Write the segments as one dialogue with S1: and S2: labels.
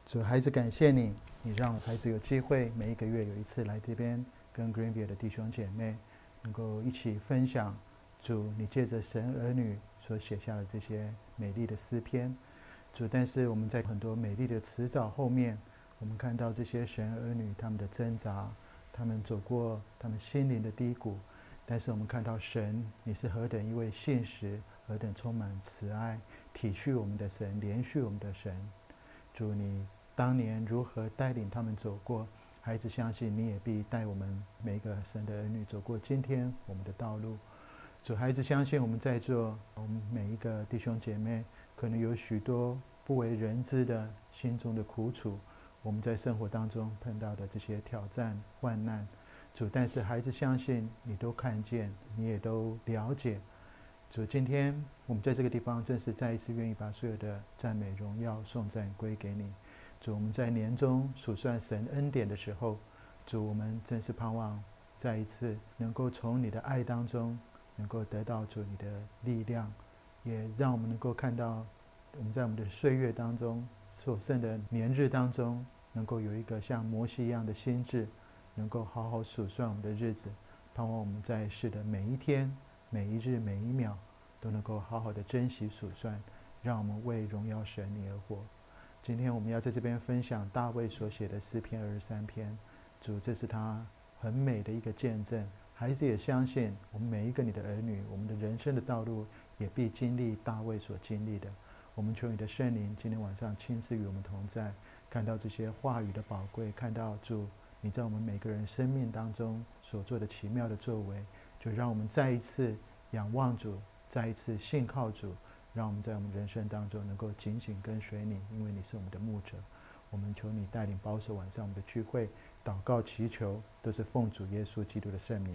S1: 主孩子，感谢你，你让孩子有机会每一个月有一次来这边，跟 Greenville 的弟兄姐妹能够一起分享主你借着神儿女所写下的这些美丽的诗篇。主，但是我们在很多美丽的词藻后面，我们看到这些神儿女他们的挣扎，他们走过他们心灵的低谷，但是我们看到神，你是何等一位信实，何等充满慈爱、体恤我们的神，怜恤我们的神。主，你当年如何带领他们走过，孩子相信你也必带我们每一个神的儿女走过今天我们的道路。主，孩子相信我们在座，我们每一个弟兄姐妹可能有许多不为人知的心中的苦楚，我们在生活当中碰到的这些挑战患难。主，但是孩子相信你都看见，你也都了解。主，今天我们在这个地方正是再一次愿意把所有的赞美荣耀颂赞归给你。主，我们在年中数算神恩典的时候，主，我们真是盼望再一次能够从你的爱当中能够得到主你的力量，也让我们能够看到我们在我们的岁月当中所剩的年日当中，能够有一个像摩西一样的心智，能够好好数算我们的日子，盼望我们在世的每一天、每一日、每一秒都能够好好的珍惜数算，让我们为荣耀神你而活。今天我们要在这边分享大卫所写的诗篇23篇。主，这是他很美的一个见证。孩子也相信我们每一个你的儿女，我们的人生的道路也必经历大卫所经历的。我们求你的圣灵今天晚上亲自与我们同在，看到这些话语的宝贵，看到主你在我们每个人生命当中所做的奇妙的作为，就让我们再一次仰望主，再一次信靠主，让我们在我们人生当中能够紧紧跟随你，因为你是我们的牧者。我们求你带领保守晚上我们的聚会，祷告祈求都是奉主耶稣基督的圣名。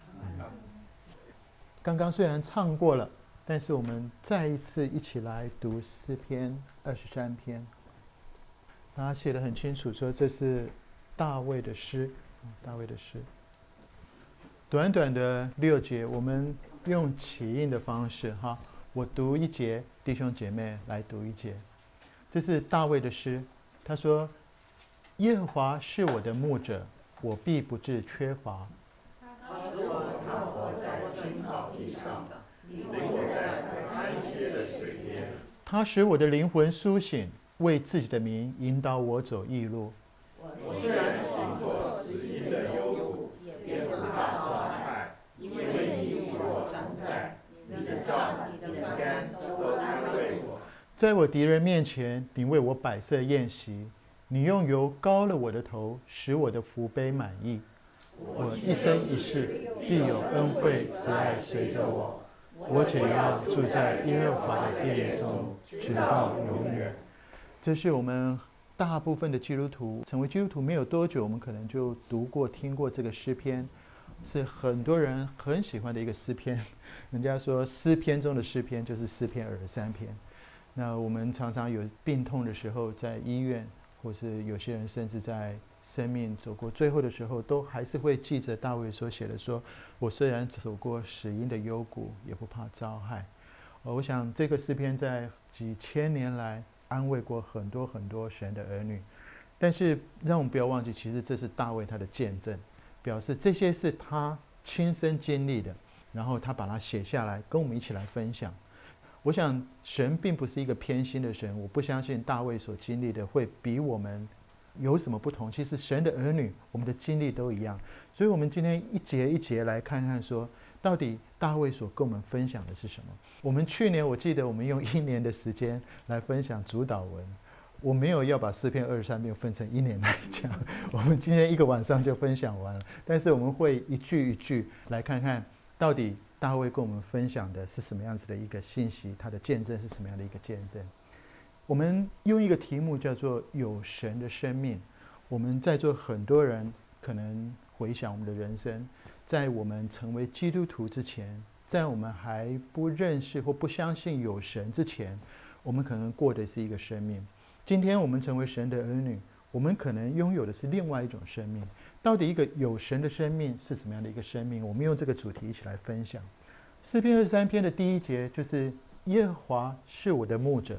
S1: 刚刚虽然唱过了，但是我们再一次一起来读诗篇23篇。他写得很清楚，说这是大卫的诗，大卫的诗。短短的6节，我们用起印的方式哈，我读一节，弟兄姐妹来读一节。这是大卫的诗，他说：耶和华是我的牧者，我必不致缺乏。
S2: 他使我躺卧在青草地上，领我在可安歇的水边。
S1: 他使我的灵魂苏醒，为自己的名引导我走义路。
S2: 我虽然行过死荫的幽谷，也不怕遭害，因为你与我同在，你的杖、你的竿都安慰我。
S1: 在我敌人面前，你为我摆设宴席，你用油膏了我的头，使我的福杯满溢。我一生一世必有恩惠慈爱随着我，我只要住在耶和华的殿中，直到永远。这是我们大部分的基督徒成为基督徒没有多久，我们可能就读过听过这个诗篇，是很多人很喜欢的一个诗篇。人家说诗篇中的诗篇就是诗篇23篇。那我们常常有病痛的时候，在医院，或是有些人甚至在生命走过最后的时候，都还是会记着大卫所写的说：我虽然走过死荫的幽谷，也不怕遭害。我想这个诗篇在几千年来安慰过很多很多神的儿女。但是让我们不要忘记，其实这是大卫他的见证，表示这些是他亲身经历的，然后他把它写下来跟我们一起来分享。我想神并不是一个偏心的神，我不相信大卫所经历的会比我们有什么不同。其实神的儿女我们的经历都一样，所以我们今天一节一节来看看说，到底大卫所跟我们分享的是什么。我们去年我记得我们用1年的时间来分享主祷文，我没有要把诗篇23篇分成1年来讲，我们今天一个晚上就分享完了。但是我们会一句一句来看看，到底大卫跟我们分享的是什么样子的一个信息，他的见证是什么样的一个见证。我们用一个题目叫做有神的生命。我们在座很多人可能回想我们的人生，在我们成为基督徒之前，在我们还不认识或不相信有神之前，我们可能过的是一个生命。今天我们成为神的儿女，我们可能拥有的是另外一种生命。到底一个有神的生命是什么样的一个生命？我们用这个主题一起来分享。诗篇23篇的第1节就是耶和华是我的牧者。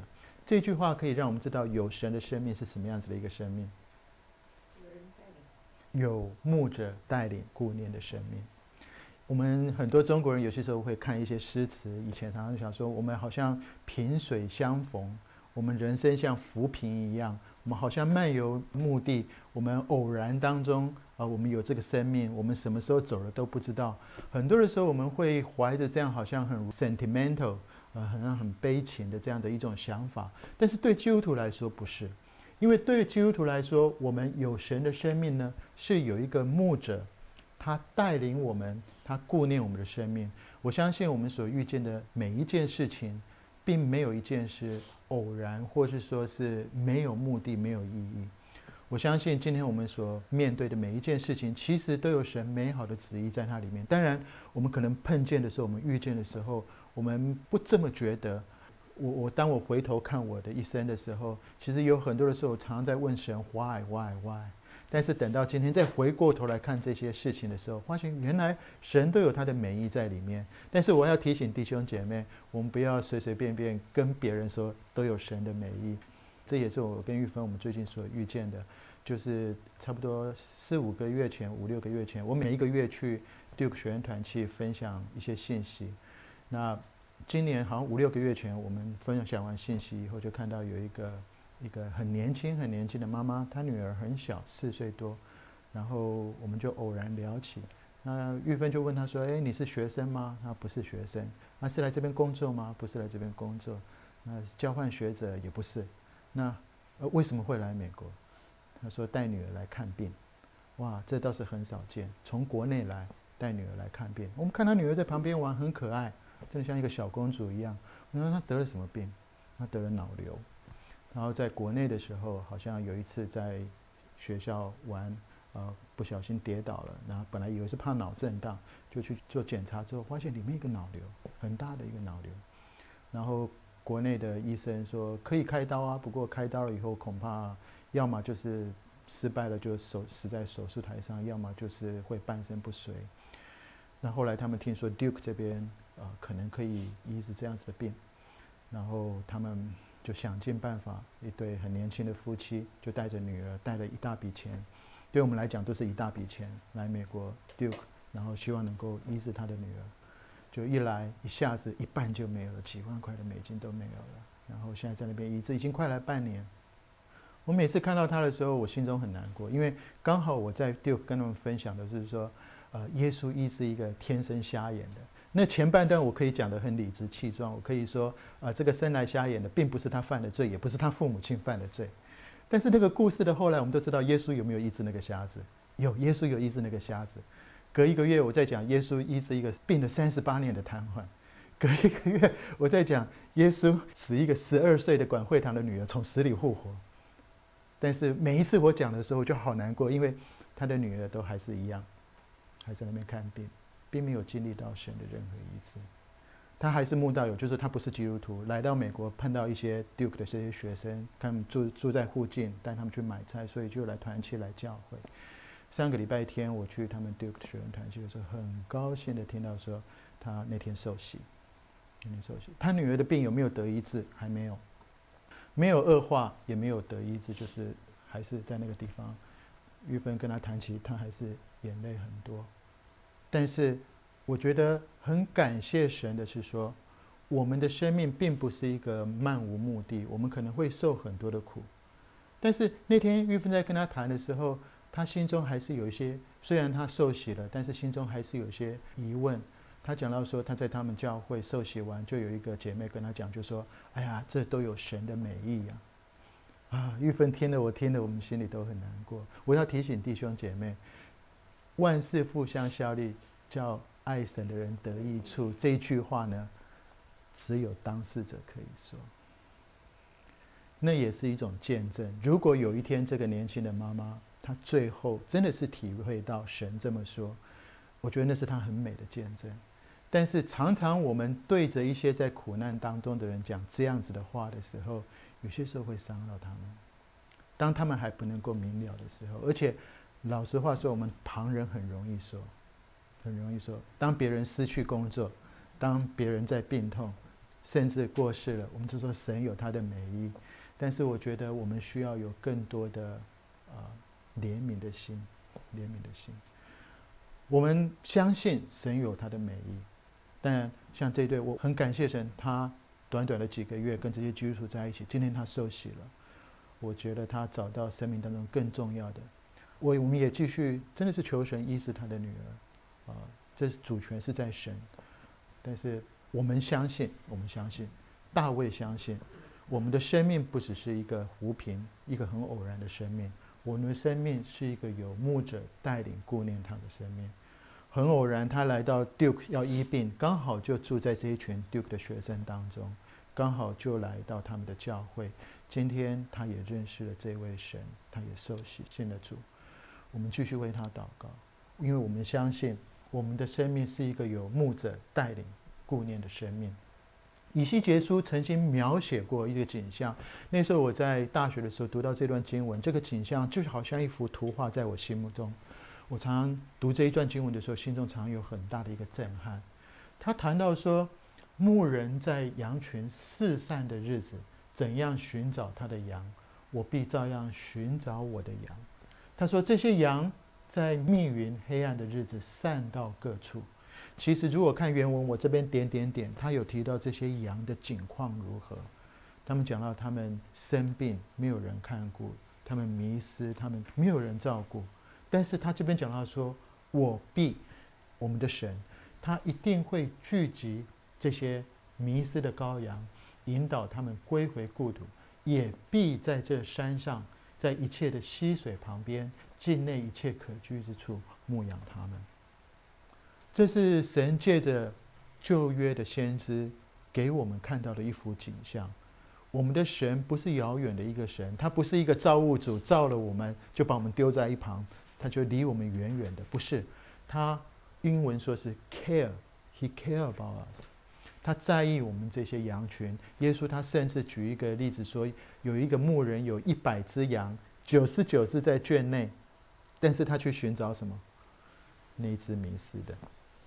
S1: 这句话可以让我们知道有神的生命是什么样子的一个生命，有牧者带领顾念的生命。我们很多中国人有些时候会看一些诗词，以前常常想说我们好像萍水相逢，我们人生像浮萍一样，我们好像漫游牧地，我们偶然当中我们有这个生命，我们什么时候走了都不知道。很多的时候我们会怀着这样好像很 sentimental 好像很悲情的这样的一种想法，但是对基督徒来说不是，因为对基督徒来说，我们有神的生命呢，是有一个牧者，他带领我们，他顾念我们的生命。我相信我们所遇见的每一件事情，并没有一件是偶然，或是说是没有目的、没有意义。我相信今天我们所面对的每一件事情，其实都有神美好的旨意在它里面。当然，我们可能碰见的时候，我们遇见的时候，我们不这么觉得。当我回头看我的一生的时候，其实有很多的时候，我常常在问神 why。但是等到今天再回过头来看这些事情的时候，发现原来神都有他的美意在里面。但是我要提醒弟兄姐妹，我们不要随随便便跟别人说都有神的美意。这也是我跟玉芬我们最近所遇见的，就是差不多4、5个月前、5、6个月前，我每一个月去 Duke 学员团契分享一些信息。那今年好像5、6个月前，我们分享完信息以后，就看到有一个很年轻的妈妈，她女儿很小，4岁多，然后我们就偶然聊起。那玉芬就问她说：“哎，你是学生吗？”她不是学生。那是来这边工作吗？不是来这边工作。那交换学者也不是。那为什么会来美国？她说带女儿来看病。哇，这倒是很少见，从国内来带女儿来看病。我们看她女儿在旁边玩，很可爱，真的像一个小公主一样。我说她得了什么病？她得了脑瘤。然后在国内的时候，好像有一次在学校玩，不小心跌倒了，然后本来以为是怕脑震荡，就去做检查之后，发现里面一个脑瘤，很大的一个脑瘤。然后国内的医生说可以开刀啊，不过开刀了以后恐怕要么就是失败了，就死在手术台上，要么就是会半身不遂。那后来他们听说 Duke 这边可能可以医治这样子的病，然后他们就想尽办法，一对很年轻的夫妻就带着女儿，带了一大笔钱，对我们来讲都是一大笔钱，来美国 Duke， 然后希望能够医治他的女儿。就一来一下子一半就没有了，几万块的美金都没有了。然后现在在那边医治，已经快来半年。我每次看到他的时候，我心中很难过，因为刚好我在 Duke 跟他们分享的是说，耶稣医治一个天生瞎眼的。那前半段我可以讲得很理直气壮，我可以说，这个生来瞎眼的并不是他犯的罪，也不是他父母亲犯的罪。但是那个故事的后来，我们都知道耶稣有没有医治那个瞎子？有，耶稣有医治那个瞎子。隔1个月，我在讲耶稣医治一个病了38年的瘫痪。隔1个月，我在讲耶稣使一个12岁的管会堂的女儿从死里复活。但是每一次我讲的时候，就好难过，因为他的女儿都还是一样，还在那边看病，并没有经历到神的任何医治。他还是慕道友，就是他不是基督徒，来到美国碰到一些 Duke 的这些学生，他们住在附近，带他们去买菜，所以就来团契来教会。上个礼拜天我去他们 Duke 的学员团契的时候，很高兴的听到说他那天受洗。他女儿的病有没有得医治？还没有，没有恶化，也没有得医治，就是还是在那个地方。玉芬跟他谈起，他还是眼泪很多。但是我觉得很感谢神的是说，我们的生命并不是一个漫无目的，我们可能会受很多的苦。但是那天玉芬在跟他谈的时候，他心中还是有一些，虽然他受洗了，但是心中还是有一些疑问。他讲到说，他在他们教会受洗完，就有一个姐妹跟他讲，就说：“哎呀，这都有神的美意呀！”玉芬听了，我们心里都很难过。我要提醒弟兄姐妹，万事互相效力，叫爱神的人得益处。这一句话呢，只有当事者可以说。那也是一种见证。如果有一天这个年轻的妈妈，她最后真的是体会到神这么说，我觉得那是她很美的见证。但是常常我们对着一些在苦难当中的人讲这样子的话的时候，有些时候会伤到他们。当他们还不能够明了的时候，而且老实话说，我们旁人很容易说，当别人失去工作，当别人在病痛， 甚至过世了，我们就说神有他的美意。但是我觉得我们需要有更多的怜悯的心，怜悯的心。我们相信神有他的美意，但像这对，我很感谢神，他短短的几个月跟这些基督徒在一起，今天他受洗了。我觉得他找到生命当中更重要的。我们也继续真的是求神医治他的女儿，这主权是在神。但是我们相信，大卫相信，我们的生命不只是一个胡凭，一个很偶然的生命。我们的生命是一个有牧者带领顾念他的生命。很偶然，他来到 Duke 要医病，刚好就住在这一群 Duke 的学生当中，刚好就来到他们的教会。今天他也认识了这位神，他也受洗信了主。我们继续为他祷告，因为我们相信我们的生命是一个有牧者带领顾念的生命。以西结书曾经描写过一个景象，那时候我在大学的时候读到这段经文，这个景象就好像一幅图画在我心目中。我常常读这一段经文的时候，心中常有很大的一个震撼。他谈到说，牧人在羊群四散的日子，怎样寻找他的羊，我必照样寻找我的羊。他说，这些羊在密云黑暗的日子散到各处。其实如果看原文，我这边点点点，他有提到这些羊的景况如何。他们讲到他们生病，没有人看顾；他们迷失，他们没有人照顾。但是他这边讲到说，我们的神，他一定会聚集这些迷失的羔羊，引导他们归回故土，也必在这山上，在一切的溪水旁边，境内一切可居之处牧养他们。这是神借着旧约的先知给我们看到的一幅景象。我们的神不是遥远的一个神，他不是一个造物主，造了我们就把我们丢在一旁，他就离我们远远的，不是。他英文说是 care，he care about us， 他在意我们这些羊群。耶稣他甚至举一个例子说，有一个牧人有100只羊，99只在圈内，但是他去寻找什么？那一只迷失的。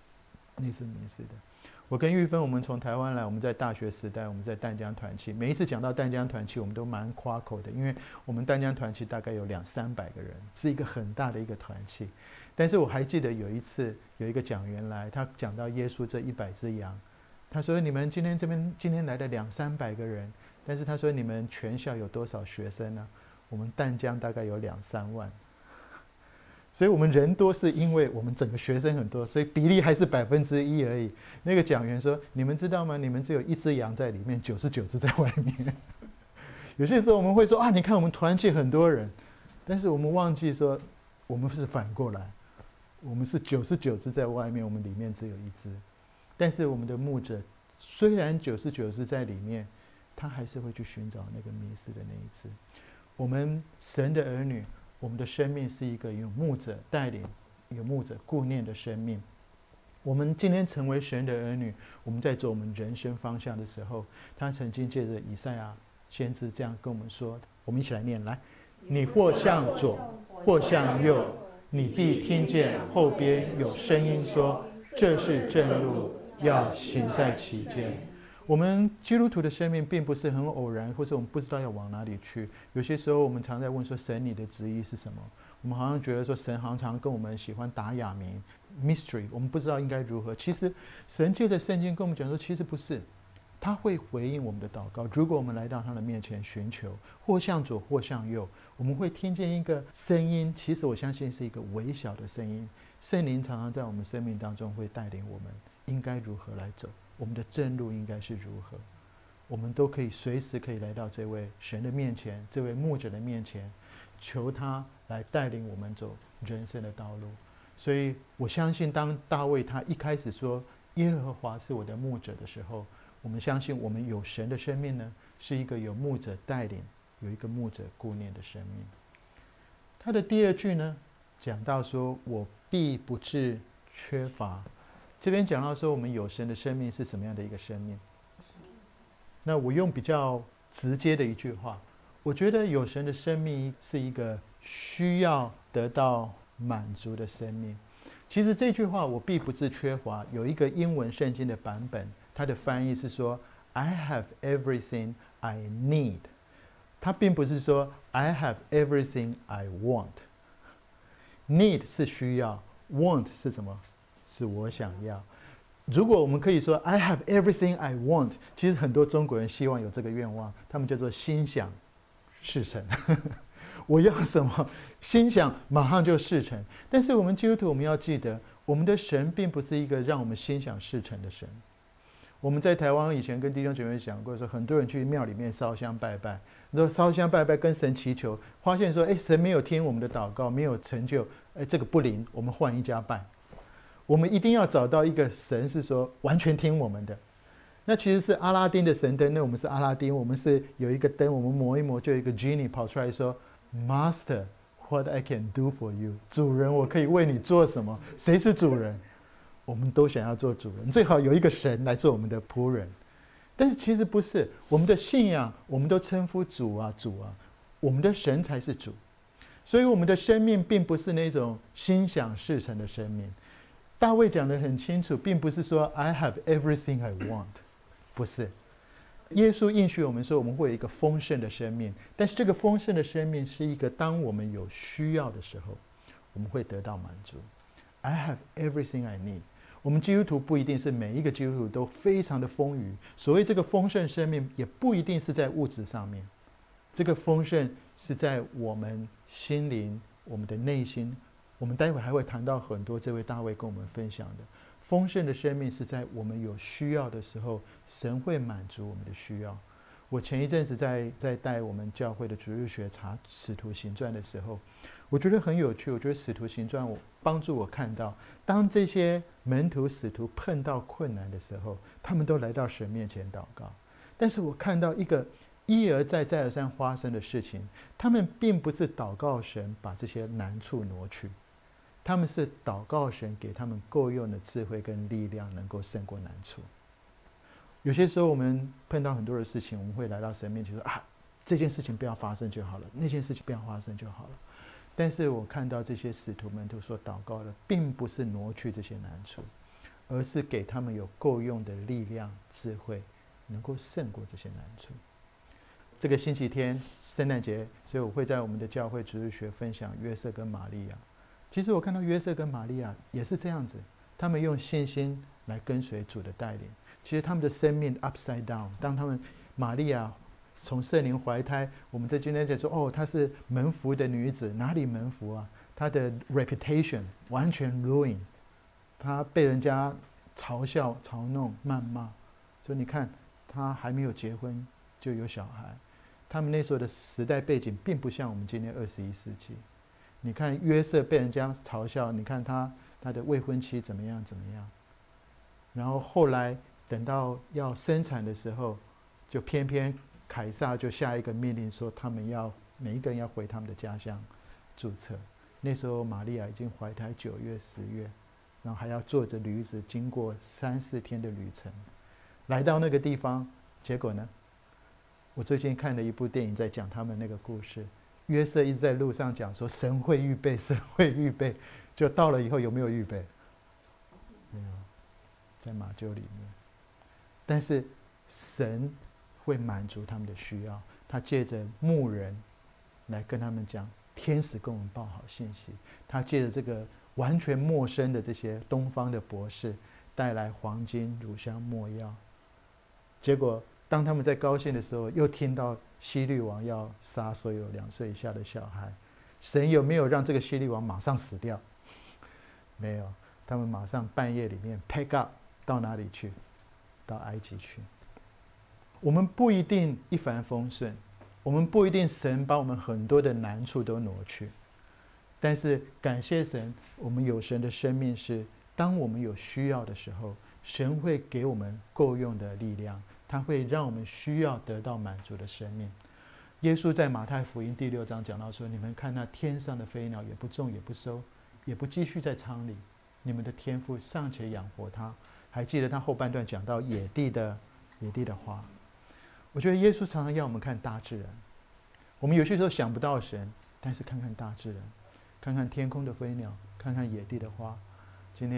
S1: 我跟玉芬，我们从台湾来，我们在大学时代，我们在淡江团契。每一次讲到淡江团契，我们都蛮夸口的，因为我们淡江团契大概有200-300个人，是一个很大的一个团契。但是我还记得有一次，有一个讲员来，他讲到耶稣这100只羊，他说：“你们今天来的200-300个人，但是他说你们全校有多少学生呢？我们淡江大概有2-3万。”所以我们人多是因为我们整个学生很多，所以比例还是1%而已。那个讲员说：“你们知道吗？你们只有1只羊在里面，99只在外面。”有些时候我们会说：“啊，你看我们团契很多人。”但是我们忘记说，我们是反过来，我们是99只在外面，我们里面只有1只。但是我们的牧者虽然99只在里面，他还是会去寻找那个迷失的那一只。我们神的儿女，我们的生命是一个有牧者带领、有牧者顾念的生命。我们今天成为神的儿女，我们在走我们人生方向的时候，他曾经借着以赛亚先知这样跟我们说，我们一起来念：来，你或向左，或向右，你必听见后边有声音说：“这是正路，要行在其间。”我们基督徒的生命并不是很偶然，或者我们不知道要往哪里去。有些时候我们常在问说，神你的旨意是什么？我们好像觉得说，神常常跟我们喜欢打哑谜 mystery， 我们不知道应该如何。其实神借着圣经跟我们讲说，其实不是，他会回应我们的祷告。如果我们来到他的面前寻求，或向左或向右，我们会听见一个声音，其实我相信是一个微小的声音。圣灵常常在我们生命当中会带领我们应该如何来走，我们的正路应该是如何。我们都可以随时可以来到这位神的面前，这位牧者的面前，求他来带领我们走人生的道路。所以我相信，当大卫他一开始说耶和华是我的牧者的时候，我们相信我们有神的生命呢，是一个有牧者带领、有一个牧者顾念的生命。他的第2句呢，讲到说我必不致缺乏。这边讲到说我们有神的生命是什么样的一个生命。那我用比较直接的一句话，我觉得有神的生命是一个需要得到满足的生命。其实这句话我必不致缺乏，有一个英文圣经的版本，它的翻译是说 I have everything I need。他并不是说 I have everything I want。Need 是需要 ，want 是什么？是我想要。如果我们可以说 I have everything I want， 其实很多中国人希望有这个愿望，他们叫做心想事成。我要什么，心想马上就事成。但是我们基督徒，我们要记得，我们的神并不是一个让我们心想事成的神。我们在台湾以前跟弟兄姐妹讲过，说很多人去庙里面烧香拜拜，然后烧香拜拜跟神祈求，发现说，神没有听我们的祷告，没有成就，这个不灵，我们换一家拜。我们一定要找到一个神是说完全听我们的。那其实是阿拉丁的神灯，那我们是阿拉丁，我们是有一个灯，我们磨一磨，就有一个 genie 跑出来说 Master, what I can do for you？ 主人，我可以为你做什么？谁是主人？我们都想要做主人，最好有一个神来做我们的仆人。但是其实不是，我们的信仰，我们都称呼主啊主啊，我们的神才是主。所以我们的生命并不是那种心想事成的生命。大卫讲得很清楚，并不是说 I have everything I want， 不是。耶稣应许我们说，我们会有一个丰盛的生命，但是这个丰盛的生命是一个当我们有需要的时候，我们会得到满足。I have everything I need。我们基督徒不一定是每一个基督徒都非常的丰裕，所谓这个丰盛生命，也不一定是在物质上面，这个丰盛是在我们心灵、我们的内心。我们待会还会谈到很多这位大卫跟我们分享的丰盛的生命，是在我们有需要的时候，神会满足我们的需要。我前一阵子在带我们教会的主日学查使徒行传的时候，我觉得很有趣。我觉得使徒行传帮助我看到，当这些门徒使徒碰到困难的时候，他们都来到神面前祷告。但是我看到一个一而再再而三发生的事情，他们并不是祷告神把这些难处挪去，他们是祷告神给他们够用的智慧跟力量，能够胜过难处。有些时候我们碰到很多的事情，我们会来到神面前说啊，这件事情不要发生就好了，那件事情不要发生就好了。但是我看到这些使徒门徒所祷告的，并不是挪去这些难处，而是给他们有够用的力量、智慧，能够胜过这些难处。这个星期天圣诞节，所以我会在我们的教会主日学分享约瑟跟玛利亚。其实我看到约瑟跟玛利亚也是这样子，他们用信心来跟随主的带领。其实他们的生命 upside down。当他们玛利亚从圣灵怀胎，我们在今天在说，哦，她是门服的女子，哪里门服啊？她的 reputation 完全 ruin， 她被人家嘲笑、嘲弄、谩骂。所以你看，她还没有结婚就有小孩。他们那时候的时代背景并不像我们今天21世纪。你看约瑟被人家嘲笑，你看他的未婚妻怎么样怎么样，然后后来等到要生产的时候，就偏偏凯撒就下一个命令说，他们要每一个人要回他们的家乡注册。那时候玛利亚已经怀胎9月10月，然后还要坐着驴子经过3、4天的旅程，来到那个地方。结果呢，我最近看了一部电影，在讲他们那个故事。约瑟一直在路上讲说神会预备，神会预备，就到了以后有没有预备？没有，在马厩里面。但是神会满足他们的需要，他借着牧人来跟他们讲，天使跟我们报好信息。他借着这个完全陌生的这些东方的博士带来黄金、乳香、没药。结果当他们在高兴的时候，又听到希律王要杀所有2岁以下的小孩。神有没有让这个希律王马上死掉？没有，他们马上半夜里面 pack up 到哪里去？到埃及去。我们不一定一帆风顺，我们不一定神把我们很多的难处都挪去，但是感谢神，我们有神的生命是，当我们有需要的时候，神会给我们够用的力量，他会让我们需要得到满足的生命。耶稣在马太福音第6章讲到说，你们看那天上的飞鸟，也不种也不收，也不积蓄在仓里，你们的天父尚且养活它。还记得他后半段讲到野地的花。我觉得耶稣常常要我们看大自然。我们有些时候想不到神，但是看看大自然，看看天空的飞鸟，看看野地的花。今天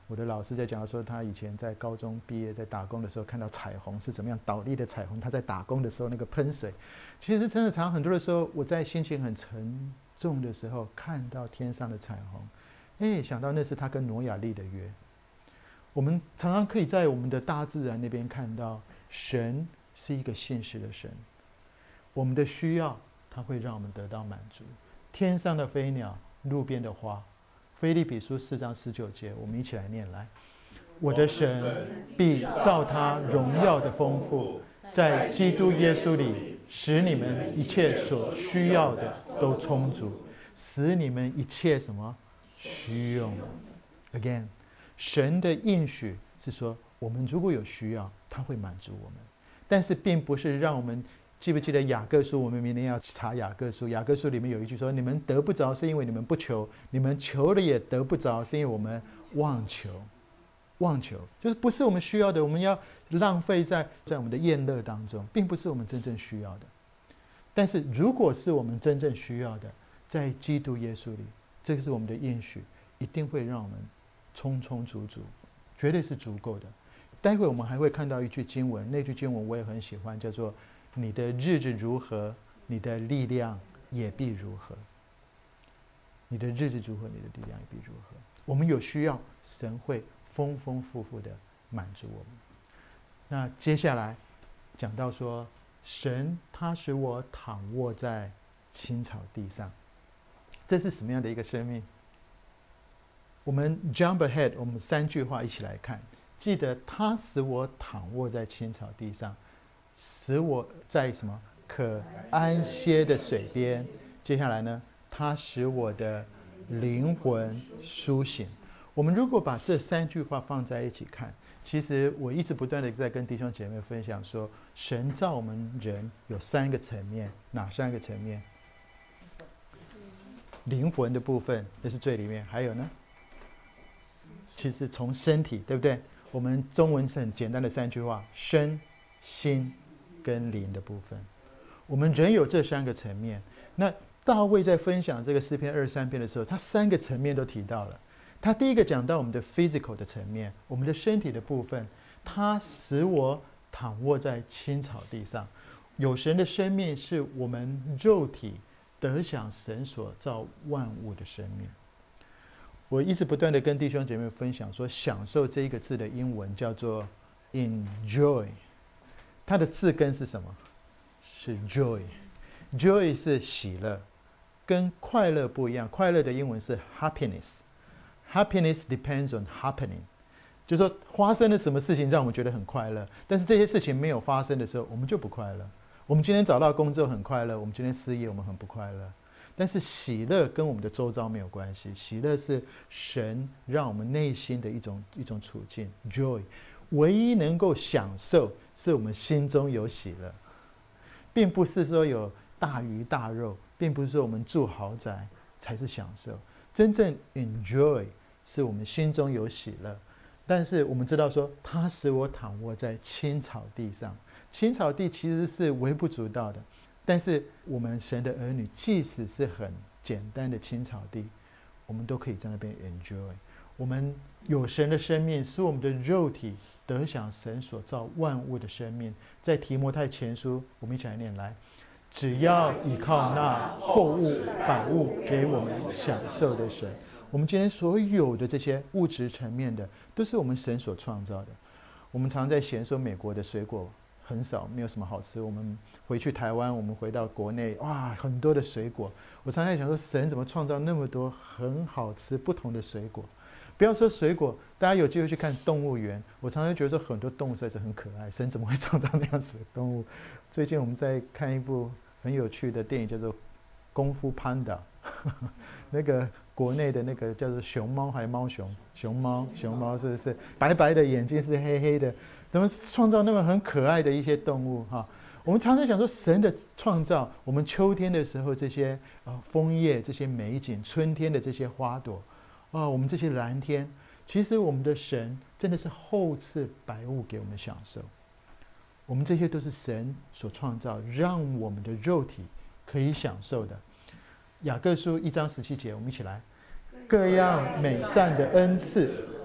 S1: 我的老师在讲说，他以前在高中毕业，在打工的时候看到彩虹是怎么样倒立的彩虹，他在打工的时候那个喷水，其实真的常很多的时候，我在心情很沉重的时候，看到天上的彩虹，想到那是他跟挪亚立的约。我们常常可以在我们的大自然那边看到，神是一个信实的神，我们的需要他会让我们得到满足。天上的飞鸟，路边的花，腓立比书4章19节，我们一起来念来。我的神必照他荣耀的丰富，在基督耶稣里，使你们一切所需要的都充足，使你们一切什么需用。Again， 神的应许是说，我们如果有需要，他会满足我们，但是并不是让我们。记不记得雅各书？我们明天要查雅各书。雅各书里面有一句说：“你们得不着，是因为你们不求；你们求了也得不着，是因为我们妄求。”妄求就是不是我们需要的，我们要浪费在我们的宴乐当中，并不是我们真正需要的。但是如果是我们真正需要的，在基督耶稣里，这个是我们的应许，一定会让我们充充足足，绝对是足够的。待会我们还会看到一句经文，那句经文我也很喜欢，叫做你的日子如何，你的力量也必如何。你的日子如何，你的力量也必如何。我们有需要，神会丰丰富富的满足我们。那接下来讲到说，神他使我躺卧在青草地上，这是什么样的一个生命？我们 jump ahead， 我们3句话一起来看。记得他使我躺卧在青草地上，使我在什么可安歇的水边。接下来呢，他使我的灵魂苏醒。我们如果把这3句话放在一起看，其实我一直不断的在跟弟兄姐妹分享说，神造我们人有3个层面。哪3个层面？灵魂的部分，那是最里面。还有呢，其实从身体，对不对？我们中文是很简单的3句话：身、心跟灵的部分。我们人有这3个层面。那大卫在分享这个诗篇23篇的时候，他3个层面都提到了。他第一个讲到我们的 physical 的层面，我们的身体的部分，他使我躺卧在青草地上。有神的生命是我们肉体得享神所造万物的生命。我一直不断的跟弟兄姐妹分享说，享受这一个字的英文叫做 enjoy， 它的字根是什么？是 joy。joy 是喜乐，跟快乐不一样。快乐的英文是 happiness。happiness depends on happening， 就是说发生了什么事情让我们觉得很快乐，但是这些事情没有发生的时候，我们就不快乐。我们今天找到工作很快乐，我们今天失业我们很不快乐。但是喜乐跟我们的周遭没有关系，喜乐是神让我们内心的一种处境 joy。 唯一能够享受是我们心中有喜乐，并不是说有大鱼大肉，并不是说我们住豪宅才是享受。真正 enjoy 是我们心中有喜乐。但是我们知道说，他使我躺卧在青草地上。青草地其实是微不足道的，但是我们神的儿女，即使是很简单的青草地，我们都可以在那边 enjoy。 我们有神的生命，使我们的肉体得享神所造万物的生命。在提摩太前书，我们一起来念来：只要依靠那厚物百物给我们享受的神。我们今天所有的这些物质层面的，都是我们神所创造的。我们常在嫌说美国的水果很少，没有什么好吃。我们回去台湾，我们回到国内，哇，很多的水果。我常常想说，神怎么创造那么多很好吃不同的水果？不要说水果，大家有机会去看动物园，我常常觉得说很多动物实在是很可爱，神怎么会创造那样子的动物？最近我们在看一部很有趣的电影，叫做《功夫潘达》，那个国内的那个叫做熊猫还是猫熊？熊猫是不是白白的眼睛是黑黑的？怎么创造那么很可爱的一些动物哈？我们常常讲说神的创造，我们秋天的时候这些枫叶、这些美景，春天的这些花朵，我们这些蓝天，其实我们的神真的是厚赐百物给我们享受。我们这些都是神所创造，让我们的肉体可以享受的。雅各书1章17节，我们一起来：各样美善的恩赐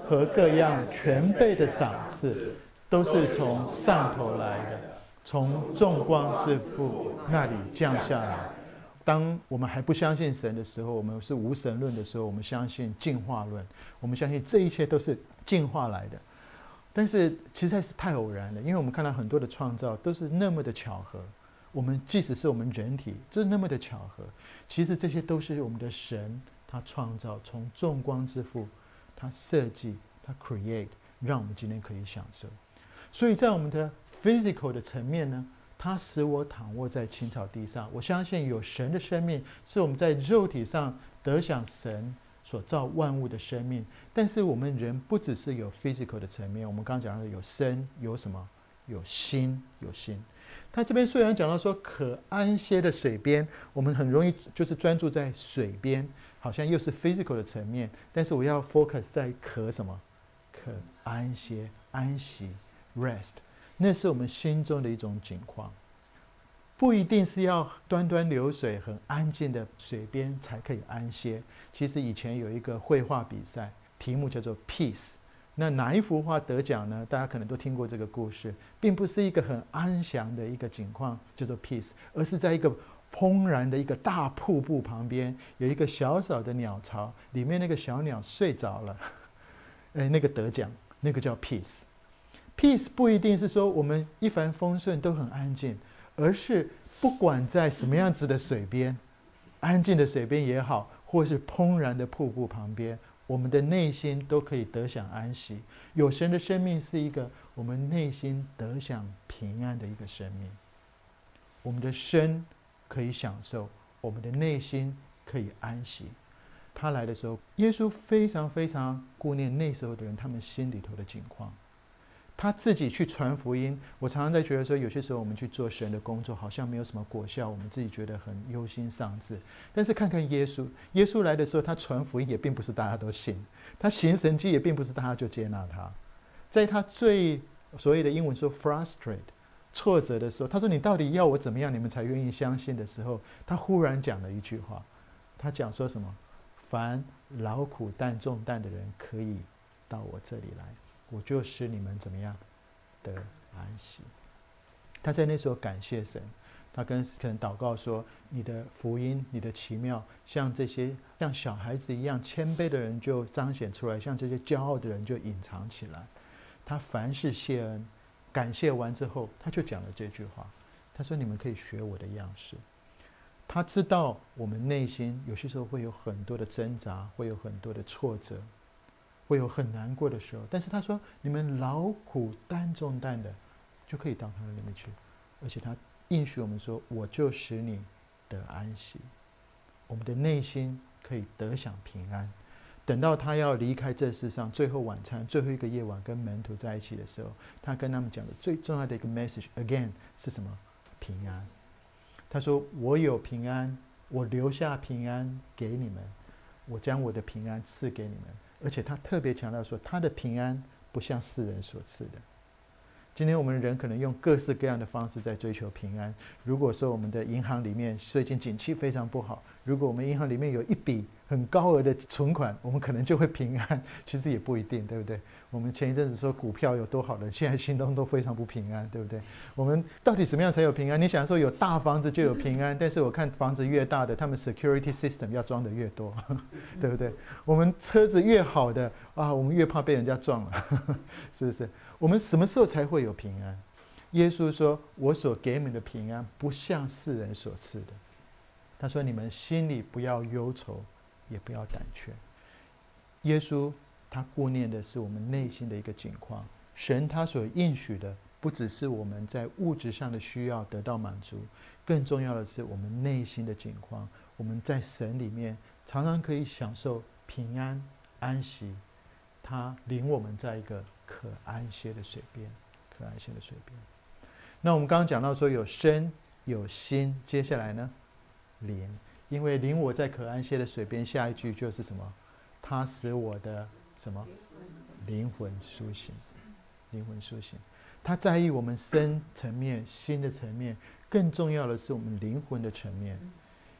S1: 和各样全备的赏赐，都是从上头来的，从众光之父那里降下来。当我们还不相信神的时候，我们是无神论的时候，我们相信进化论，我们相信这一切都是进化来的。但是其实还是太偶然了，因为我们看到很多的创造都是那么的巧合。我们即使是我们人体，就是那么的巧合。其实这些都是我们的神，他创造，从众光之父，他设计，他 create， 让我们今天可以享受。所以在我们的 physical 的层面呢，它使我躺卧在青草地上。我相信有神的生命，是我们在肉体上得享神所造万物的生命。但是我们人不只是有 physical 的层面，我们刚刚讲到有身，有什么？有心，有心。他这边虽然讲到说可安歇的水边，我们很容易就是专注在水边，好像又是 physical 的层面，但是我要 focus 在可什么？可安歇、安息 rest， 那是我们心中的一种景况。不一定是要端端流水、很安静的水边才可以安歇。其实以前有一个绘画比赛，题目叫做 Peace。那哪一幅画得奖呢？大家可能都听过这个故事，并不是一个很安详的一个景况，叫做 peace， 而是在一个怦然的一个大瀑布旁边，有一个小小的鸟巢，里面那个小鸟睡着了，那个得奖，那个叫 peace。peace 不一定是说我们一帆风顺都很安静，而是不管在什么样子的水边，安静的水边也好，或是怦然的瀑布旁边，我们的内心都可以得享安息。有神的生命是一个我们内心得享平安的一个生命。我们的身可以享受，我们的内心可以安息。他来的时候，耶稣非常非常顾念那时候的人，他们心里头的境况。他自己去传福音。我常常在觉得说，有些时候我们去做神的工作，好像没有什么果效，我们自己觉得很忧心丧志。但是看看耶稣，耶稣来的时候，他传福音也并不是大家都信，他行神迹也并不是大家就接纳他。在他最所谓的英文说 frustrate 挫折的时候，他说你到底要我怎么样，你们才愿意相信的时候，他忽然讲了一句话，他讲说什么？凡劳苦担重担的人，可以到我这里来，我就使你们怎么样得安息。他在那时候感谢神，他跟神祷告说：你的福音，你的奇妙，像这些像小孩子一样谦卑的人就彰显出来，像这些骄傲的人就隐藏起来。他凡事谢恩，感谢完之后，他就讲了这句话，他说：你们可以学我的样式。他知道我们内心有些时候会有很多的挣扎，会有很多的挫折，会有很难过的时候，但是他说你们劳苦担重担的就可以到他那里面去，而且他应许我们说，我就使你得安息。我们的内心可以得享平安。等到他要离开这世上，最后晚餐最后一个夜晚跟门徒在一起的时候，他跟他们讲的最重要的一个 message again 是什么？平安。他说我有平安，我留下平安给你们，我将我的平安赐给你们。而且他特别强调说，他的平安不像世人所赐的。今天我们人可能用各式各样的方式在追求平安。如果说我们的银行里面最近景气非常不好，如果我们银行里面有一笔很高额的存款，我们可能就会平安。其实也不一定，对不对？我们前一阵子说股票有多好的，现在心中都非常不平安，对不对？我们到底什么样才有平安？你想说有大房子就有平安，但是我看房子越大的，他们 security system 要装的越多，对不对？我们车子越好的啊，我们越怕被人家撞了，是不是？我们什么时候才会有平安？耶稣说：我所给你们的平安，不像世人所赐的。他说：你们心里不要忧愁，也不要胆怯。耶稣他顾念的是我们内心的一个境况。神他所应许的，不只是我们在物质上的需要得到满足，更重要的是我们内心的境况。我们在神里面常常可以享受平安安息。他领我们在一个可安歇的水边，可安歇的水边。那我们刚刚讲到说有身有心，接下来呢灵，因为领我在可安歇的水边，下一句就是什么？他使我的什么灵魂苏醒，灵魂苏醒。他在意我们身层面、心的层面，更重要的是我们灵魂的层面。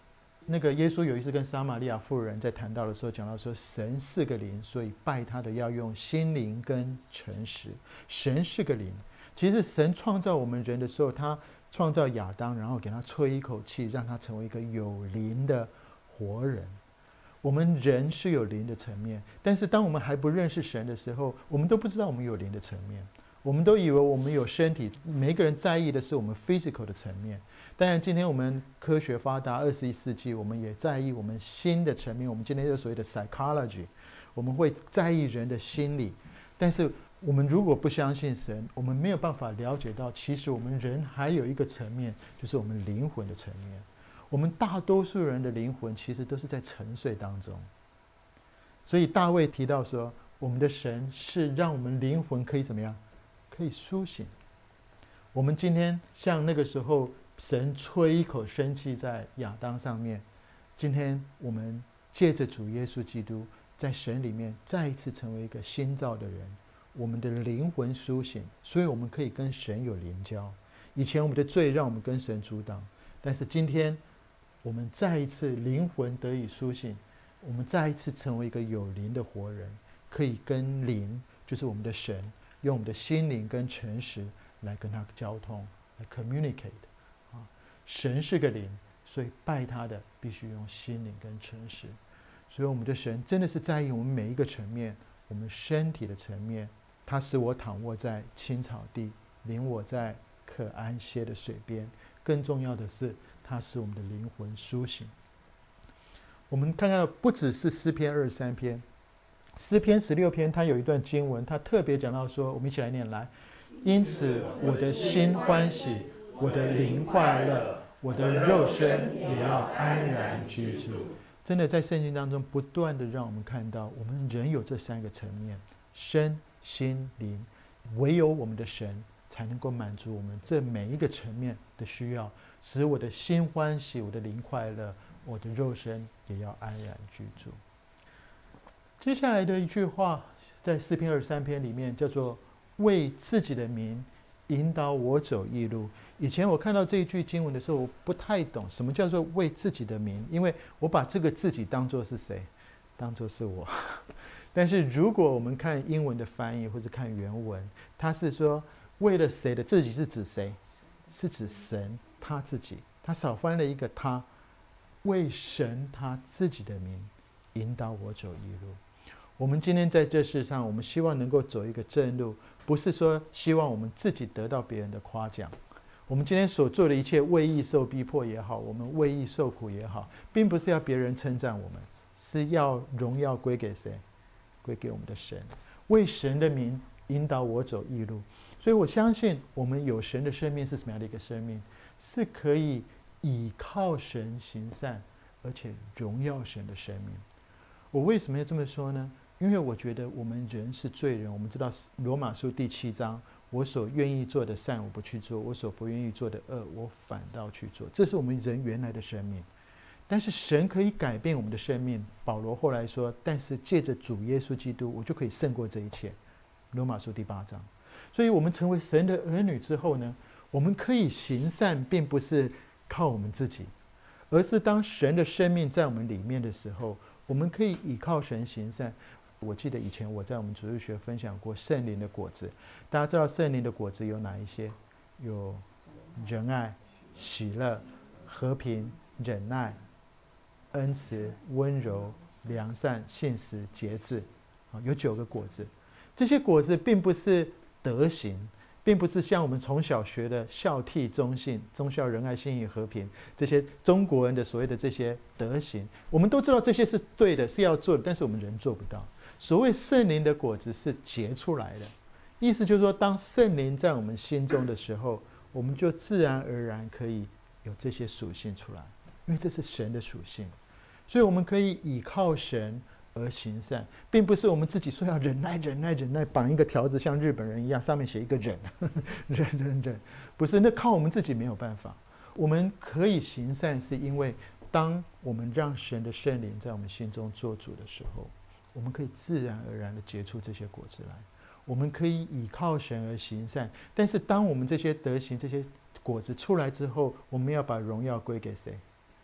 S1: 那个耶稣有一次跟撒玛利亚妇人在谈到的时候，讲到说神是个灵，所以拜他的要用心灵跟诚实。神是个灵，其实神创造我们人的时候，他创造亚当，然后给他吹一口气，让他成为一个有灵的活人。我们人是有灵的层面，但是当我们还不认识神的时候，我们都不知道我们有灵的层面，我们都以为我们有身体，每一个人在意的是我们 physical 的层面。当然今天我们科学发达，21世纪，我们也在意我们心的层面，我们今天有所谓的 psychology， 我们会在意人的心理。但是我们如果不相信神，我们没有办法了解到，其实我们人还有一个层面，就是我们灵魂的层面。我们大多数人的灵魂其实都是在沉睡当中。所以大卫提到说，我们的神是让我们灵魂可以怎么样？可以苏醒。我们今天像那个时候神吹一口生气在亚当上面，今天我们借着主耶稣基督在神里面再一次成为一个新造的人，我们的灵魂苏醒，所以我们可以跟神有灵交。以前我们的罪让我们跟神阻挡，但是今天我们再一次灵魂得以苏醒，我们再一次成为一个有灵的活人，可以跟灵，就是我们的神，用我们的心灵跟诚实来跟他交通，来 communicate。神是个灵，所以拜他的必须用心灵跟诚实。所以我们的神真的是在意我们每一个层面，我们身体的层面，他使我躺卧在青草地，领我在可安歇的水边。更重要的是，它使我们的灵魂苏醒。我们看看，不只是诗篇23篇，诗篇16篇，它有一段经文，它特别讲到说，我们一起来念来。因此我的心欢喜，我的灵快乐，我的肉身也要安然居住。真的在圣经当中不断的让我们看到，我们人有这3个层面，身心灵，唯有我们的神才能够满足我们这每一个层面的需要，使我的心欢喜，我的灵快乐，我的肉身也要安然居住。接下来的一句话在诗篇23篇里面叫做为自己的名引导我走义路。以前我看到这一句经文的时候，我不太懂什么叫做为自己的名，因为我把这个自己当作是谁？当作是我。但是如果我们看英文的翻译或者看原文，它是说为了谁的自己是指谁？是指神他自己，他少翻了一个他，为神他自己的名引导我走义路。我们今天在这世上，我们希望能够走一个正路，不是说希望我们自己得到别人的夸奖。我们今天所做的一切，为义受逼迫也好，我们为义受苦也好，并不是要别人称赞我们，是要荣耀归给谁？归给我们的神。为神的名引导我走义路。所以我相信我们有神的生命是什么样的一个生命？是可以倚靠神行善，而且荣耀神的生命。我为什么要这么说呢？因为我觉得我们人是罪人。我们知道罗马书第7章，我所愿意做的善我不去做，我所不愿意做的恶我反倒去做，这是我们人原来的生命。但是神可以改变我们的生命。保罗后来说，但是借着主耶稣基督，我就可以胜过这一切。罗马书第8章。所以我们成为神的儿女之后呢，我们可以行善，并不是靠我们自己，而是当神的生命在我们里面的时候，我们可以倚靠神行善。我记得以前我在我们主日学分享过圣灵的果子，大家知道圣灵的果子有哪一些？有仁爱、喜乐、和平、忍耐、恩慈、温柔、良善、信实、节制，有9个果子。这些果子并不是德行，并不是像我们从小学的孝悌忠信、忠孝仁爱信义和平这些中国人的所谓的这些德行。我们都知道这些是对的，是要做的，但是我们人做不到。所谓圣灵的果子是结出来的，意思就是说，当圣灵在我们心中的时候，我们就自然而然可以有这些属性出来，因为这是神的属性。所以我们可以倚靠神而行善，并不是我们自己说要忍耐忍耐忍耐，绑一个条子像日本人一样，上面写一个忍忍，不是，那靠我们自己没有办法。我们可以行善，是因为当我们让神的圣灵在我们心中做主的时候，我们可以自然而然的结出这些果子来。我们可以倚靠神而行善，但是当我们这些德行、这些果子出来之后，我们要把荣耀归给谁？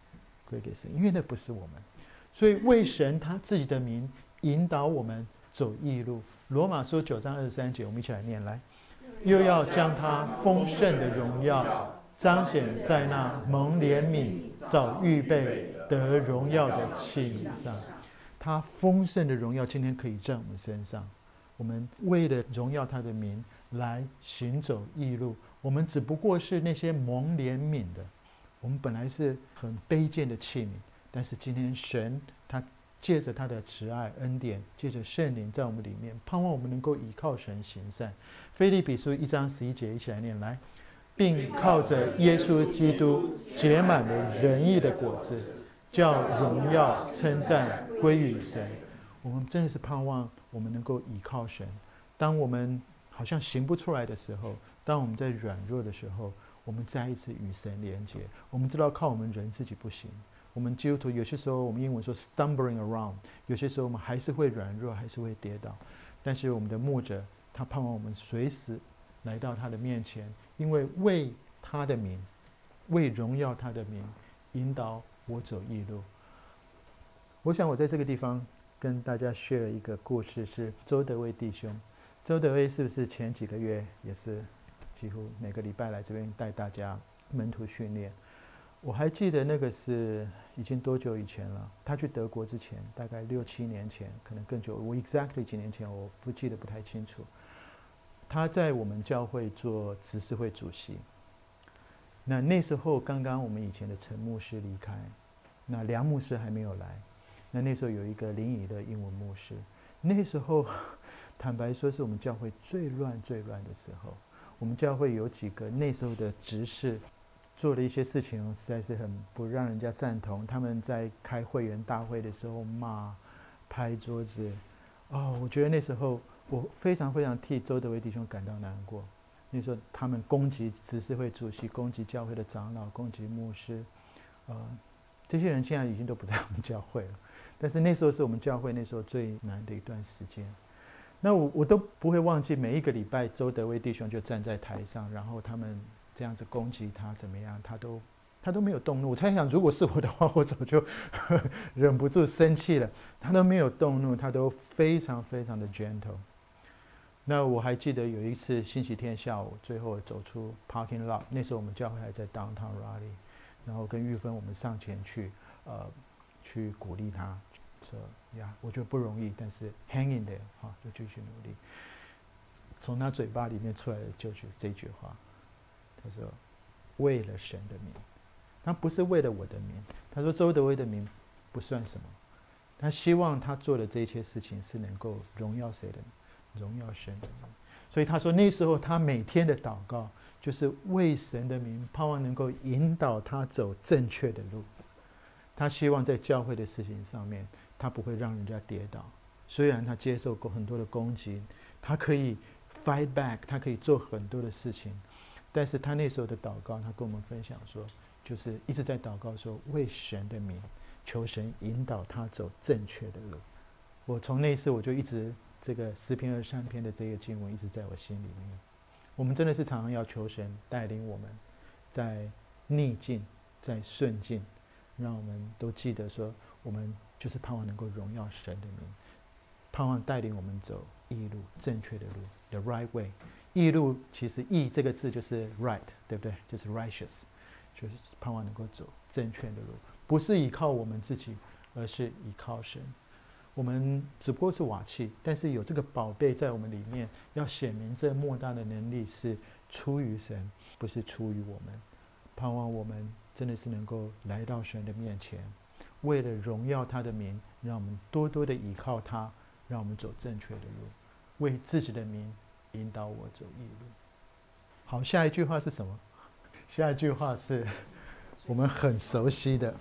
S1: 归给神，因为那不是我们。所以为神他自己的名引导我们走义路。罗马书9章23节，我们一起来念来。又要将他丰盛的荣耀彰显在那蒙怜悯、早预备得荣耀的器皿上。他丰盛的荣耀今天可以在我们身上，我们为了荣耀他的名来行走义路。我们只不过是那些蒙怜悯的，我们本来是很卑贱的器皿，但是今天神他借着他的慈爱恩典，借着圣灵在我们里面，盼望我们能够倚靠神行善。腓立比书1章11节，一起来念来，并靠着耶稣基督结满了仁义的果子，叫荣耀称赞归于神。我们真的是盼望我们能够倚靠神。当我们好像行不出来的时候，当我们在软弱的时候，我们再一次与神连结。我们知道靠我们人自己不行，我们基督徒有些时候我们英文说 stumbling around， 有些时候我们还是会软弱，还是会跌倒，但是我们的牧者他盼望我们随时来到他的面前，因为为他的名，为荣耀他的名，引导我走义路。我想我在这个地方跟大家 share 一个故事，是周德威弟兄。周德威是不是前几个月也是几乎每个礼拜来这边带大家门徒训练？我还记得那个是已经多久以前了？他去德国之前，大概6、7年前，可能更久。我 exactly 几年前我不记得不太清楚。他在我们教会做执事会主席。那时候刚刚我们以前的陈牧师离开，那梁牧师还没有来。那时候有一个林怡的英文牧师。那时候坦白说是我们教会最乱的时候。我们教会有几个那时候的执事做了一些事情，实在是很不让人家赞同。他们在开会员大会的时候骂、拍桌子。我觉得那时候我非常替周德威弟兄感到难过。那时候他们攻击执事会主席，攻击教会的长老，攻击牧师。这些人现在已经都不在我们教会了。但是那时候是我们教会那时候最难的一段时间。那我都不会忘记，每一个礼拜周德威弟兄就站在台上，然后他们这样子攻击他怎么样，他都没有动怒。我猜想如果是我的话，我早就忍不住生气了。他都没有动怒，他都非常的 gentle。那我还记得有一次星期天下午，最后走出 parking lot， 那时候我们教会还在 downtown Raleigh， 然后跟玉芬我们上前去鼓励他，说呀，我觉得不容易，但是 hang in there， 就继续努力。从他嘴巴里面出来的就是这句话，他说为了神的名，他不是为了我的名。他说周德威的名不算什么，他希望他做的这一切事情是能够荣耀谁的名？荣耀神的名。所以他说那时候他每天的祷告就是为神的名，盼望能够引导他走正确的路。他希望在教会的事情上面，他不会让人家跌倒。虽然他接受过很多的攻击，他可以 fight back， 他可以做很多的事情，但是他那时候的祷告，他跟我们分享说，就是一直在祷告说，为神的名，求神引导他走正确的路。我从那一次我就一直这个诗篇23篇的这个经文一直在我心里面。我们真的是常常要求神带领我们，在逆境，在顺境。让我们都记得说，我们就是盼望能够荣耀神的名，盼望带领我们走义路，正确的路 ，the right way。义路其实义这个字就是 right， 对不对？就是 righteous， 就是盼望能够走正确的路，不是依靠我们自己，而是依靠神。我们只不过是瓦器，但是有这个宝贝在我们里面，要显明这莫大的能力是出于神，不是出于我们。盼望我们真的是能够来到神的面前，为了荣耀他的名，让我们多的依靠他，让我们走正确的路，为自己的名引导我走义路。好，下一句话是什么？下一句话是我们很熟悉的，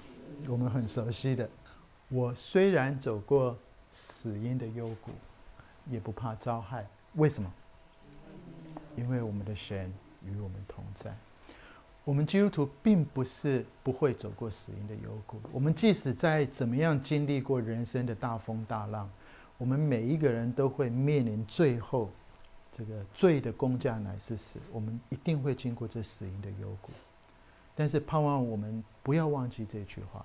S1: 我虽然走过死荫的幽谷，也不怕遭害。为什么？因为我们的神与我们同在。我们基督徒并不是不会走过死荫的幽谷，我们即使在怎么样经历过人生的大风大浪，我们每一个人都会面临最后这个罪的工价乃是死，我们一定会经过这死荫的幽谷。但是盼望我们不要忘记这句话，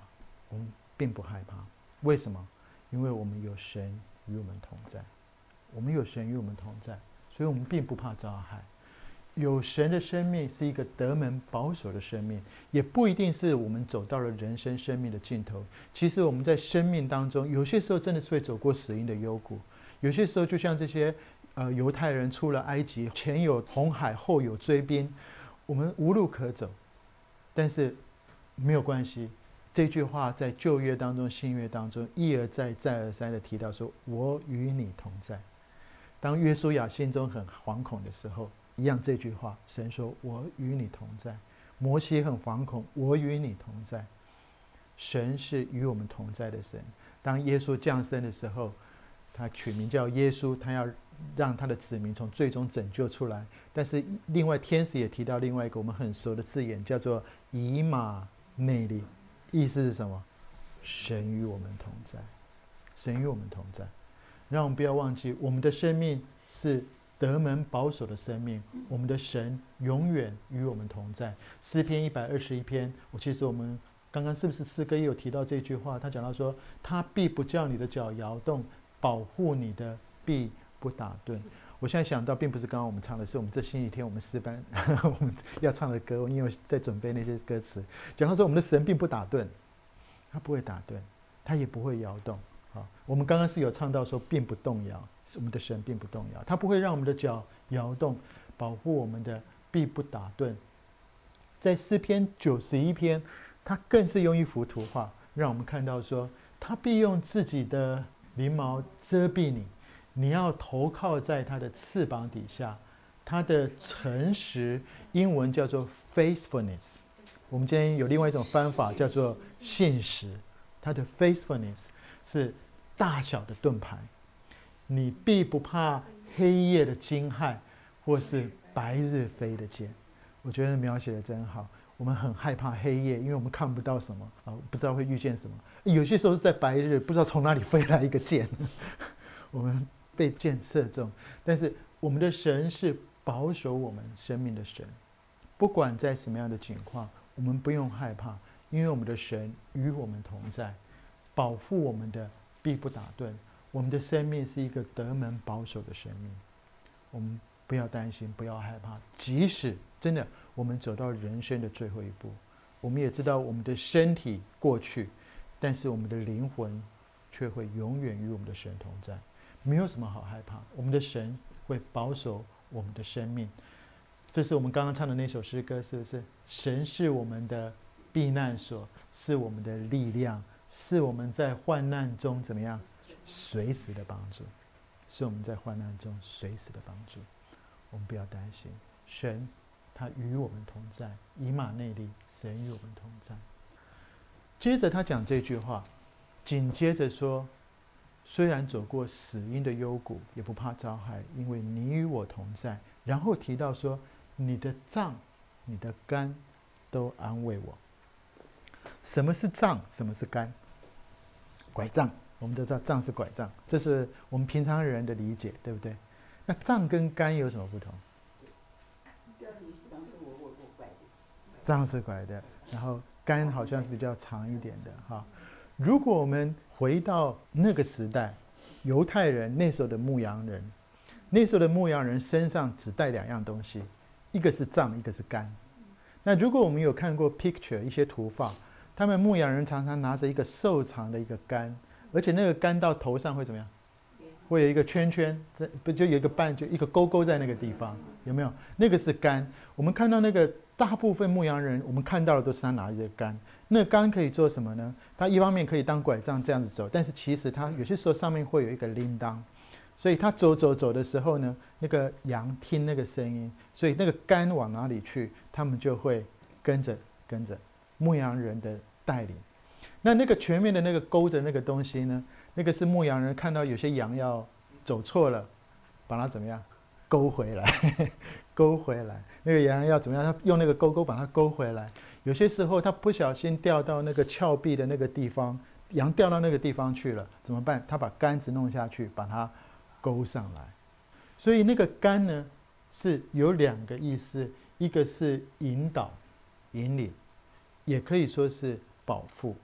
S1: 我们并不害怕。为什么？因为我们有神与我们同在，我们有神与我们同在，所以我们并不怕遭害。有神的生命是一个得门保守的生命，也不一定是我们走到了人生生命的尽头。其实我们在生命当中，有些时候真的是会走过死荫的幽谷，有些时候就像这些犹太人出了埃及，前有红海，后有追兵，我们无路可走。但是没有关系，这句话在旧约当中、新约当中一而再、再而三的提到说：“我与你同在。”当约书亚心中很惶恐的时候，一样这句话，神说：“我与你同在。”摩西很惶恐，我与你同在。神是与我们同在的神。当耶稣降生的时候，他取名叫耶稣，他要让他的子民从最终拯救出来。但是另外天使也提到另外一个我们很熟的字眼，叫做以马内利，意思是什么？神与我们同在，神与我们同在。让我们不要忘记，我们的生命是得门保守的生命，我们的神永远与我们同在。诗篇121篇，其实我们刚刚是不是诗歌也有提到这句话？他讲到说，他必不叫你的脚摇动，保护你的必不打盹。我现在想到，并不是刚刚我们唱的，是我们这星期天我们诗班我们要唱的歌，因为在准备那些歌词，讲到说我们的神并不打盹，他不会打盹，他也不会摇动。好，我们刚刚是有唱到说并不动摇，我们的神并不动摇，他不会让我们的脚摇动，保护我们的必不打盹。在诗篇91篇，他更是用一幅图画，让我们看到说，他必用自己的翎毛遮蔽你，你要投靠在他的翅膀底下。他的诚实，英文叫做 faithfulness， 我们今天有另外一种翻法叫做信实。他的 faithfulness 是大小的盾牌，你必不怕黑夜的惊骇，或是白日飞的箭。我觉得描写的真好。我们很害怕黑夜，因为我们看不到什么啊，不知道会遇见什么。有些时候是在白日，不知道从哪里飞来一个箭，我们被箭射中。但是我们的神是保守我们生命的神，不管在什么样的情况，我们不用害怕，因为我们的神与我们同在，保护我们的必不打盹。我们的生命是一个得门保守的生命，我们不要担心，不要害怕。即使真的我们走到人生的最后一步，我们也知道我们的身体过去，但是我们的灵魂却会永远与我们的神同在，没有什么好害怕。我们的神会保守我们的生命。这是我们刚刚唱的那首诗歌，是不是？神是我们的避难所，是我们的力量，是我们在患难中怎么样？随时的帮助，是我们在患难中随时的帮助。我们不要担心，神他与我们同在，以马内利，神与我们同在。接着他讲这句话，紧接着说，虽然走过死荫的幽谷，也不怕遭害，因为你与我同在。然后提到说，你的杖你的竿都安慰我。什么是杖？什么是竿？拐杖，我们都知道杖是拐杖，这是我们平常人的理解，对不对？那杖跟竿有什么不同？杖是拐的，然后竿好像是比较长一点的哈。如果我们回到那个时代，犹太人那时候的牧羊人，那时候的牧羊人身上只带两样东西，一个是杖，一个是竿。那如果我们有看过 picture 一些图画，他们牧羊人常常拿着一个瘦长的一个竿，而且那个竿到头上会怎么样？会有一个圈圈，不就有一个瓣，就一个勾勾在那个地方，有没有？那个是竿。我们看到那个大部分牧羊人，我们看到的都是他拿着竿。那个竿可以做什么呢？它一方面可以当拐杖这样子走，但是其实它有些时候上面会有一个铃铛，所以他走的时候呢，那个羊听那个声音，所以那个竿往哪里去，他们就会跟着牧羊人的带领。那个前面的那个勾着那个东西呢，那个是牧羊人看到有些羊要走错了，把它怎么样勾回来勾回来。那个羊要怎么样？他用那个钩把它勾回来。有些时候他不小心掉到那个峭壁的那个地方，羊掉到那个地方去了，怎么办？他把杆子弄下去，把它勾上来。所以那个杆呢，是有两个意思，一个是引导引领，也可以说是保护。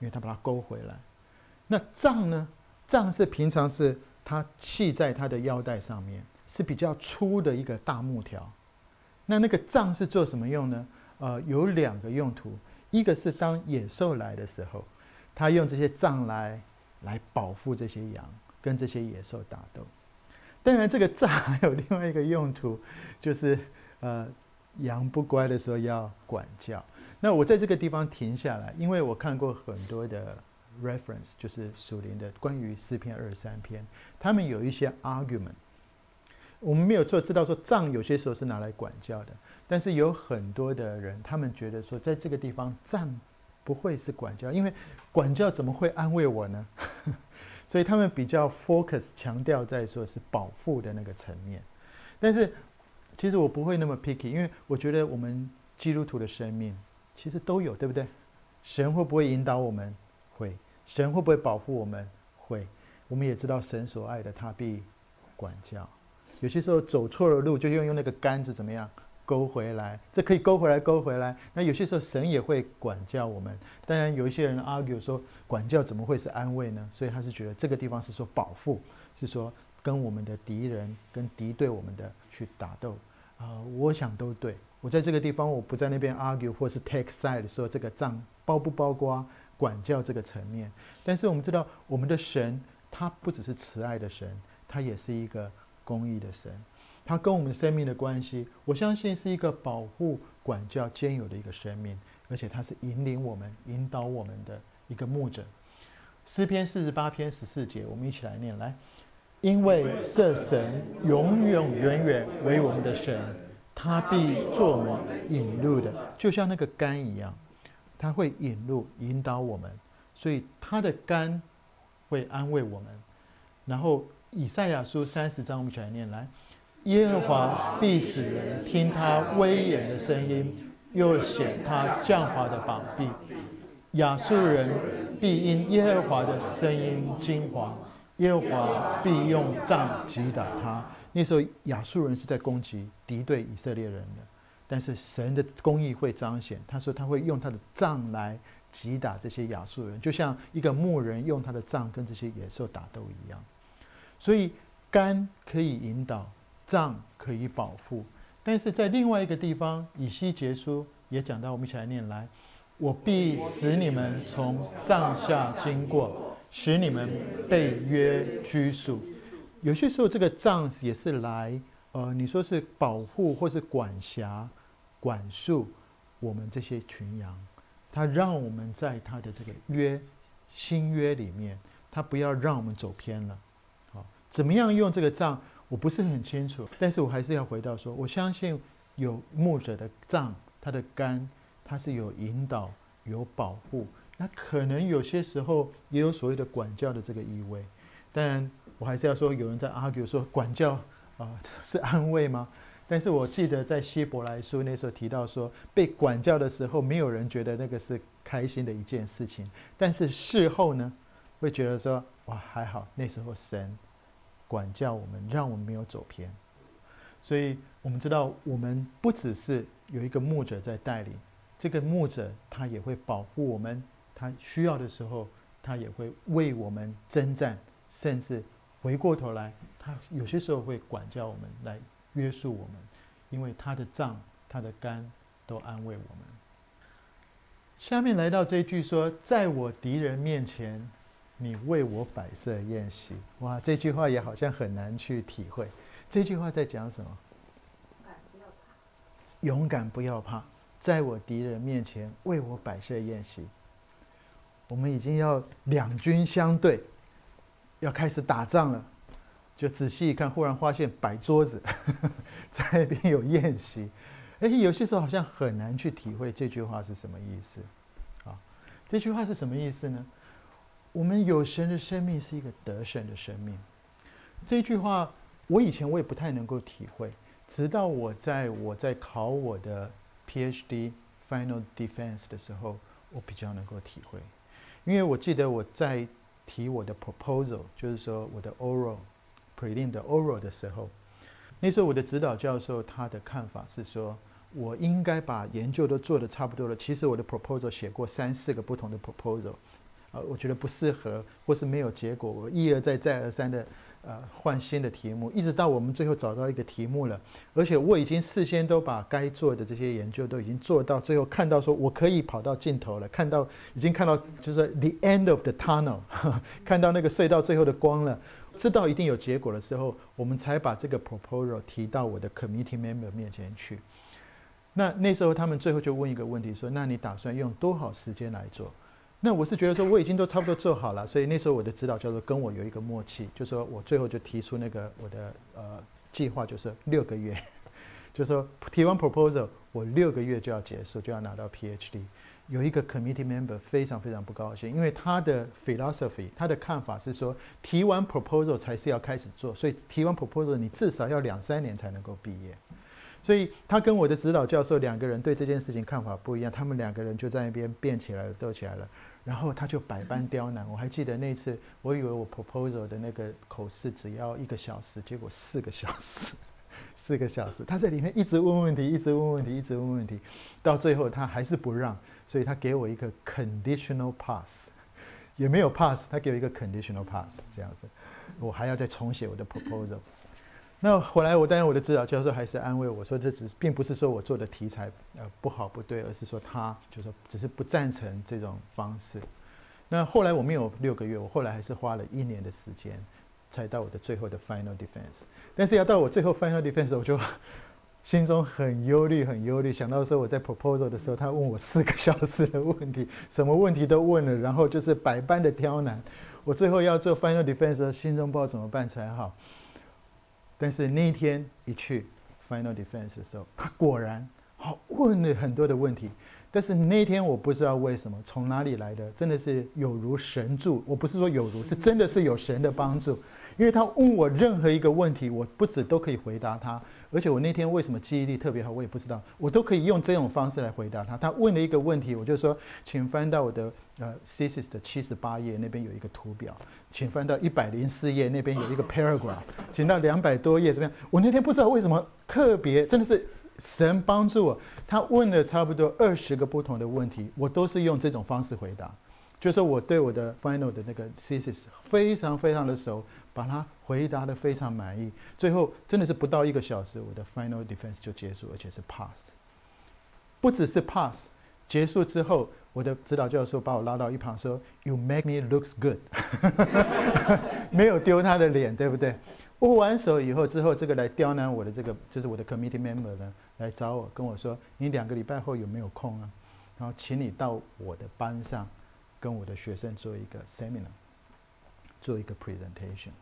S1: 因为他把它勾回来。那杖呢？杖是平常是他系在他的腰带上面，是比较粗的一个大木条。那个杖是做什么用呢？有2个用途，一个是当野兽来的时候，他用这些杖来保护这些羊，跟这些野兽打斗。当然，这个杖还有另外一个用途，就是羊不乖的时候要管教。那我在这个地方停下来，因为我看过很多的 reference， 就是属灵的关于诗篇23篇，他们有一些 argument。我们没有错，知道说杖有些时候是拿来管教的，但是有很多的人，他们觉得说，在这个地方杖不会是管教，因为管教怎么会安慰我呢？所以他们比较 focus 强调在说是保护的那个层面。但是其实我不会那么 picky， 因为我觉得我们基督徒的生命其实都有，对不对？神会不会引导我们？会。神会不会保护我们？会。我们也知道神所爱的他必管教。有些时候走错了路，就用那个杆子怎么样勾回来，这可以勾回来勾回来。那有些时候神也会管教我们。当然有一些人 argue 说管教怎么会是安慰呢？所以他是觉得这个地方是说保护，是说跟我们的敌人跟敌对我们的去打斗。我想都对。我在这个地方我不在那边 argue 或是 take side 说这个杖包不包括管教这个层面。但是我们知道我们的神他不只是慈爱的神，他也是一个公义的神。他跟我们生命的关系，我相信是一个保护、管教、兼有的一个生命，而且他是引领我们、引导我们的一个牧者。诗篇48篇14节，我们一起来念来。因为这神永永远远为我们的神，他必做我们引路的，就像那个竿一样，他会引路、引导我们，所以他的竿会安慰我们。然后以赛亚书30章，我们一起来念来。耶和华必使人听他威严的声音，又显他降华的膀臂。亚述人必因耶和华的声音惊惶，耶和华必用杖击打他。那时候亚述人是在攻击敌对以色列人的，但是神的公义会彰显。他说他会用他的杖来击打这些亚述人，就像一个牧人用他的杖跟这些野兽打斗一样。所以竿可以引导，杖可以保护。但是在另外一个地方，以西结书也讲到，我们一起来念来。我必使你们从杖下经过，使你们被约拘束。有些时候这个杖也是来你说是保护或是管辖管束我们这些群羊，他让我们在他的这个新约里面，他不要让我们走偏了。怎么样用这个杖我不是很清楚，但是我还是要回到说，我相信有牧者的杖，他的竿，它是有引导有保护，那可能有些时候也有所谓的管教的这个意味。当然我还是要说，有人在 argue 说管教是安慰吗？但是我记得在希伯来书那时候提到说，被管教的时候没有人觉得那个是开心的一件事情，但是事后呢会觉得说哇还好，那时候神管教我们，让我们没有走偏。所以我们知道我们不只是有一个牧者在带领，这个牧者他也会保护我们，他需要的时候他也会为我们征战，甚至回过头来他有些时候会管教我们，来约束我们，因为他的杖他的竿都安慰我们。下面来到这一句说，在我敌人面前你为我摆设宴席。哇，这句话也好像很难去体会。这句话在讲什么？勇敢不要怕，在我敌人面前为我摆设宴席。我们已经要两军相对，要开始打仗了，就仔细一看，忽然发现摆桌子在那边有宴席。有些时候好像很难去体会这句话是什么意思。这句话是什么意思呢？我们有神的生命是一个得胜的生命。这句话我以前我也不太能够体会，直到我在考我的 PhD Final Defense 的时候，我比较能够体会。因为我记得我在提我的 proposal， 就是说我的 oral prelim 的 oral 的时候，那时候我的指导教授他的看法是说，我应该把研究都做得差不多了。其实我的 proposal 写过3-4个不同的 proposal， 我觉得不适合，或是没有结果，我一而再再而三的换新的题目，一直到我们最后找到一个题目了，而且我已经事先都把该做的这些研究都已经做到，最后看到说我可以跑到尽头了，已经看到就是 the end of the tunnel 看到那个隧道最后的光了，知道一定有结果的时候，我们才把这个 proposal 提到我的 committee member 面前去。那时候他们最后就问一个问题说，那你打算用多少时间来做？那我是觉得说我已经都差不多做好了，所以那时候我的指导教授跟我有一个默契，就说我最后就提出那个我的计划就是6个月，就说提完 proposal 我6个月就要结束，就要拿到 PhD。有一个 committee member 非常非常不高兴，因为他的 philosophy 他的看法是说提完 proposal 才是要开始做，所以提完 proposal 你至少要2-3年才能够毕业。所以他跟我的指导教授2个人对这件事情看法不一样，他们2个人就在那边辩起来了，斗起来了。然后他就百般刁难。我还记得那次，我以为我 proposal 的那个口试只要1个小时，结果4个小时，4个小时，他在里面一直问问题，一直问问题，一直问问题，到最后他还是不让，所以他给我一个 conditional pass， 也没有 pass， 他给我一个 conditional pass 这样子，我还要再重写我的 proposal。那后来当然我的指导教授还是安慰我说，这并不是说我做的题材不好不对，而是说他就说只是不赞成这种方式。那后来我没有6个月，我后来还是花了1年的时间，才到我的最后的 final defense。但是要到我最后 final defense， 我就心中很忧虑，很忧虑。想到说我在 proposal 的时候，他问我4个小时的问题，什么问题都问了，然后就是百般的刁难。我最后要做 final defense 的时候，心中不知道怎么办才好。但是那一天一去 final defense 的时候，他果然问了很多的问题。但是那天我不知道为什么，从哪里来的，真的是有如神助。我不是说有如，是真的是有神的帮助。因为他问我任何一个问题，我不止都可以回答他，而且我那天为什么记忆力特别好，我也不知道，我都可以用这种方式来回答他。他问了一个问题，我就说，请翻到我的thesis 的78页，那边有一个图表，请翻到104页，那边有一个 paragraph， 请到200多页，怎么样？我那天不知道为什么特别，真的是神帮助我。他问了差不多20个不同的问题，我都是用这种方式回答。就是说我对我的 final 的那个 thesis 非常非常的熟，把它回答得非常满意。最后真的是不到1个小时，我的 final defense 就结束，而且是 pass。不只是 pass， 结束之后，我的指导教授把我拉到一旁说 ：“You make me looks good。”没有丢他的脸，对不对？握完手以后，之后这个来刁难我的这个就是我的 committee member 呢，来找我跟我说：“你2个礼拜后有没有空啊？然后请你到我的班上。”跟我的学生做一个 seminar， 做一个 presentation。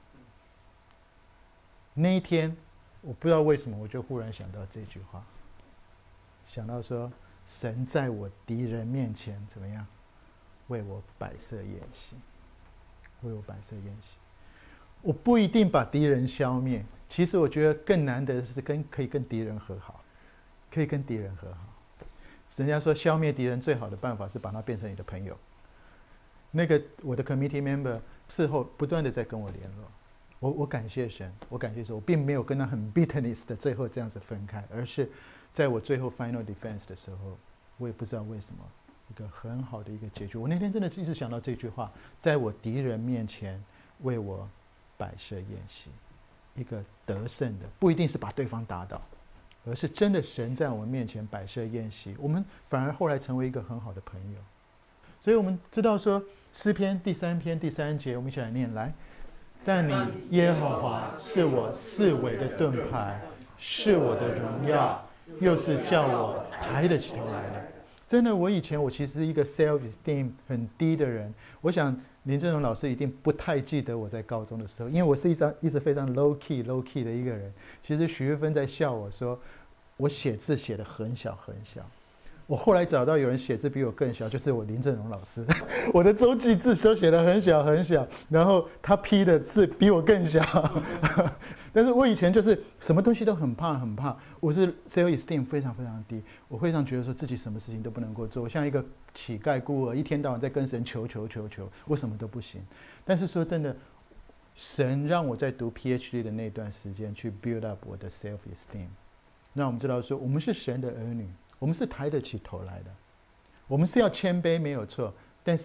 S1: 那一天，我不知道为什么，我就忽然想到这句话，想到说，神在我敌人面前怎么样，为我摆设宴席，为我摆设宴席。我不一定把敌人消灭，其实我觉得更难得的是可以跟敌人和好，可以跟敌人和好。人家说消灭敌人最好的办法是把他变成你的朋友。那个我的 committee member 事后不断的在跟我联络，我感谢神，我感谢神，我并没有跟他很 bitterness 的最后这样子分开，而是在我最后 final defense 的时候，我也不知道为什么，一个很好的一个结局。我那天真的是一直想到这句话，在我敌人面前为我摆设宴席，一个得胜的，不一定是把对方打倒，而是真的神在我们面前摆设宴席，我们反而后来成为一个很好的朋友。所以我们知道说诗篇第3篇第3节，我们一起来念来。但你耶和华是我四围的盾牌，是我的荣耀，又是叫我抬得起头来的。真的，我以前其实是一个 self-esteem 很低的人。我想林正荣老师一定不太记得我在高中的时候，因为我是一直非常 low key 的一个人。其实许玉芬在笑我说，我写字写得很小很小。我后来找到有人写字比我更小，就是我林正荣老师。我的周记字都写得很小很小，然后他批的字比我更小。但是我以前就是什么东西都很怕很怕，我是 self-esteem 非常非常低，我非常觉得说自己什么事情都不能够做，我像一个乞丐孤儿，一天到晚在跟神求，我什么都不行。但是说真的，神让我在读 PhD 的那段时间去 build up 我的 self-esteem， 让我们知道说我们是神的儿女。我们是抬得起头来的，我们是要谦卑没有错，但是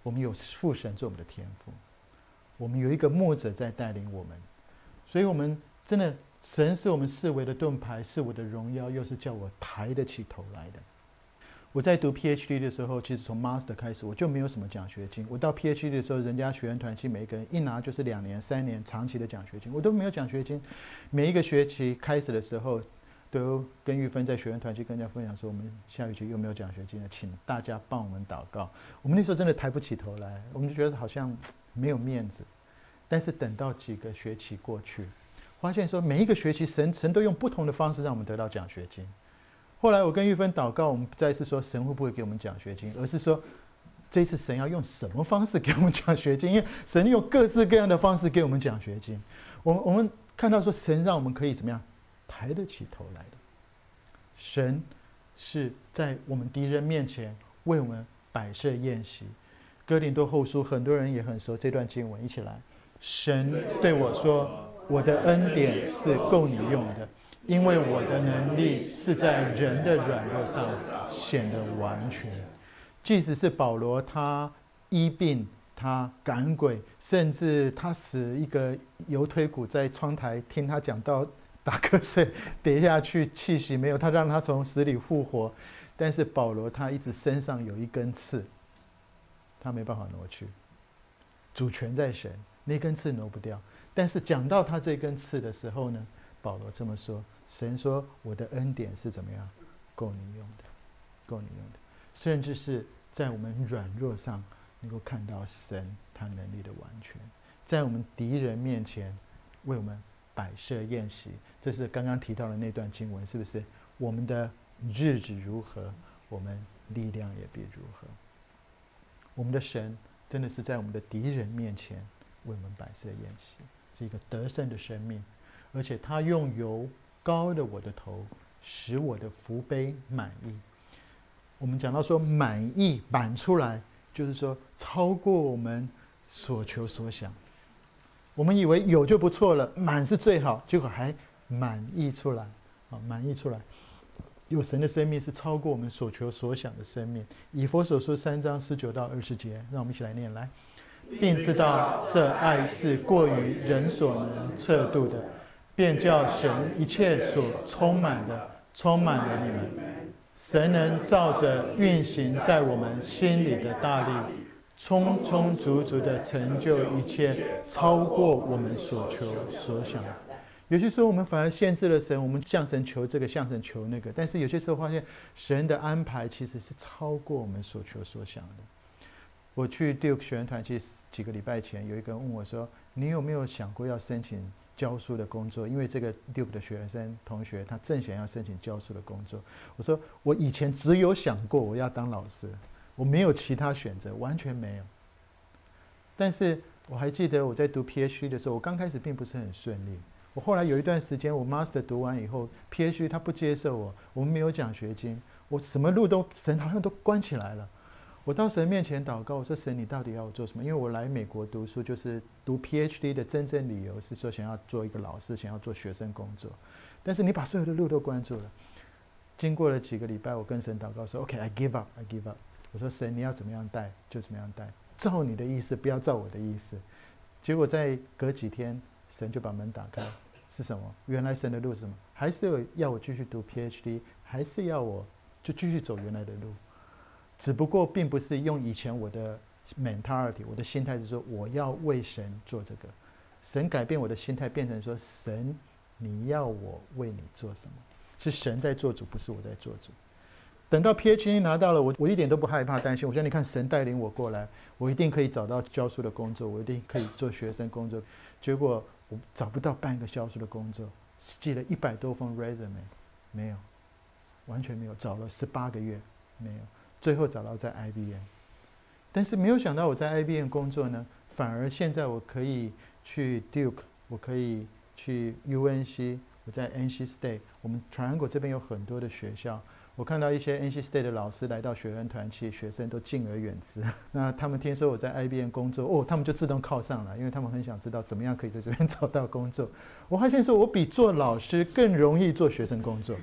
S1: 我们有父神做我们的天父，我们有一个牧者在带领我们，所以我们真的神是我们视为的盾牌，是我的荣耀，又是叫我抬得起头来的。我在读 PhD 的时候，其实从 Master 开始我就没有什么奖学金。我到 PhD 的时候，人家学员团契每一个人一拿就是2年、3年长期的奖学金，我都没有奖学金。每一个学期开始的时候，都跟玉芬在学员团契跟人家分享说，我们下学期又没有奖学金了，请大家帮我们祷告。我们那时候真的抬不起头来，我们就觉得好像没有面子。但是等到几个学期过去，发现说每一个学期神都用不同的方式让我们得到奖学金。后来我跟玉芬祷告，我们不再是说神会不会给我们奖学金，而是说这一次神要用什么方式给我们奖学金，因为神用各式各样的方式给我们奖学金。我们看到说神让我们可以怎么样抬得起头来的。神是在我们敌人面前为我们摆设宴席。哥林多后书很多人也很熟这段经文，一起来。神对我说，我的恩典是够你用的，因为我的能力是在人的软弱上显得完全。即使是保罗，他医病，他赶鬼，甚至他使一个油推骨在窗台听他讲道打瞌睡跌下去，气息没有，他让他从死里复活。但是保罗他一直身上有一根刺，他没办法挪去，主权在神，那根刺挪不掉。但是讲到他这根刺的时候呢，保罗这么说，神说我的恩典是怎么样够你用的，够你用的。甚至是在我们软弱上能够看到神他能力的完全，在我们敌人面前为我们摆设宴席。这是刚刚提到的那段经文，是不是？我们的日子如何，我们力量也必如何。我们的神真的是在我们的敌人面前为我们摆设宴席，是一个得胜的生命，而且他用油膏了我的头，使我的福杯满溢。我们讲到说满溢满出来，就是说超过我们所求所想。我们以为有就不错了，满是最好，结果还满溢出来，满溢出来。有神的生命是超过我们所求所想的生命。以弗所书3章19到20节，让我们一起来念来。并知道这爱是过于人所能测度的，便叫神一切所充满的充满了你们。神能照着运行在我们心里的大力，充充足足的成就一切，超过我们所求所想。有些时候我们反而限制了神，我们向神求这个，向神求那个，但是有些时候发现神的安排其实是超过我们所求所想的。我去 Duke 学员团契几个礼拜前，有一个人问我说，你有没有想过要申请教书的工作？因为这个 Duke 的学生同学他正想要申请教书的工作。我说我以前只有想过我要当老师，我没有其他选择，完全没有。但是我还记得我在读 PhD 的时候，我刚开始并不是很顺利。我后来有一段时间，我 Master 读完以后 ，PhD 他不接受我们没有奖学金，我什么路都神好像都关起来了。我到神面前祷告，我说神，你到底要我做什么？因为我来美国读书，就是读 PhD 的真正理由是说想要做一个老师，想要做学生工作。但是你把所有的路都关住了。经过了几个礼拜，我跟神祷告说 ，OK，I give up，I give up。我说神，你要怎么样带就怎么样带，照你的意思，不要照我的意思。结果在隔几天，神就把门打开，是什么？原来神的路是什么？还是要我继续读 PhD， 还是要我就继续走原来的路？只不过并不是用以前我的 mentality， 我的心态是说我要为神做这个。神改变我的心态，变成说神，你要我为你做什么？是神在做主，不是我在做主。等到 PhD 拿到了，我一点都不害怕担心。我说你看神带领我过来，我一定可以找到教书的工作，我一定可以做学生工作。结果我找不到半个教书的工作，寄了100多封 resume， 没有，完全没有，找了18个月没有。最后找到在 IBM， 但是没有想到我在 IBM 工作呢，反而现在我可以去 Duke， 我可以去 UNC， 我在 NC State， 我们传国这边有很多的学校，我看到一些 NC State 的老师来到学员团契，学生都敬而远之。那他们听说我在 IBM 工作，他们就自动靠上了，因为他们很想知道怎么样可以在这边找到工作。我发现说我比做老师更容易做学生工作。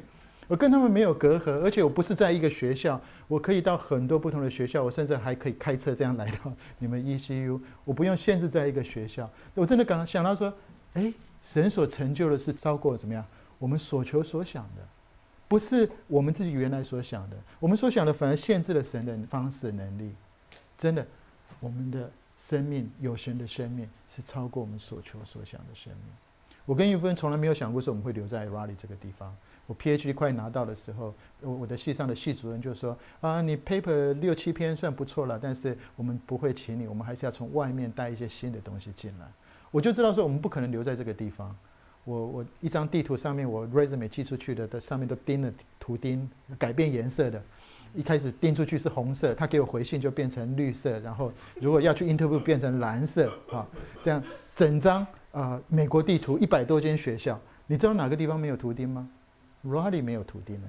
S1: 我跟他们没有隔阂，而且我不是在一个学校，我可以到很多不同的学校，我甚至还可以开车这样来到你们 ECU， 我不用限制在一个学校。我真的想到说，神所成就的是超过怎么样我们所求所想的，不是我们自己原来所想的，我们所想的反而限制了神的方式能力。真的，我们的生命，有神的生命是超过我们所求所想的生命。我跟玉芬从来没有想过说我们会留在 Raleigh 这个地方。我 PhD 快拿到的时候，我的系上的系主任就说你 paper 6、7篇算不错了，但是我们不会请你，我们还是要从外面带一些新的东西进来。我就知道说我们不可能留在这个地方。我一张地图上面我 resume 寄出去的上面都钉了图钉，改变颜色的。一开始钉出去是红色，他给我回信就变成绿色，然后如果要去 interview 变成蓝色这样整张美国地图100多间学校，你知道哪个地方没有图钉吗？ Raleigh 没有图钉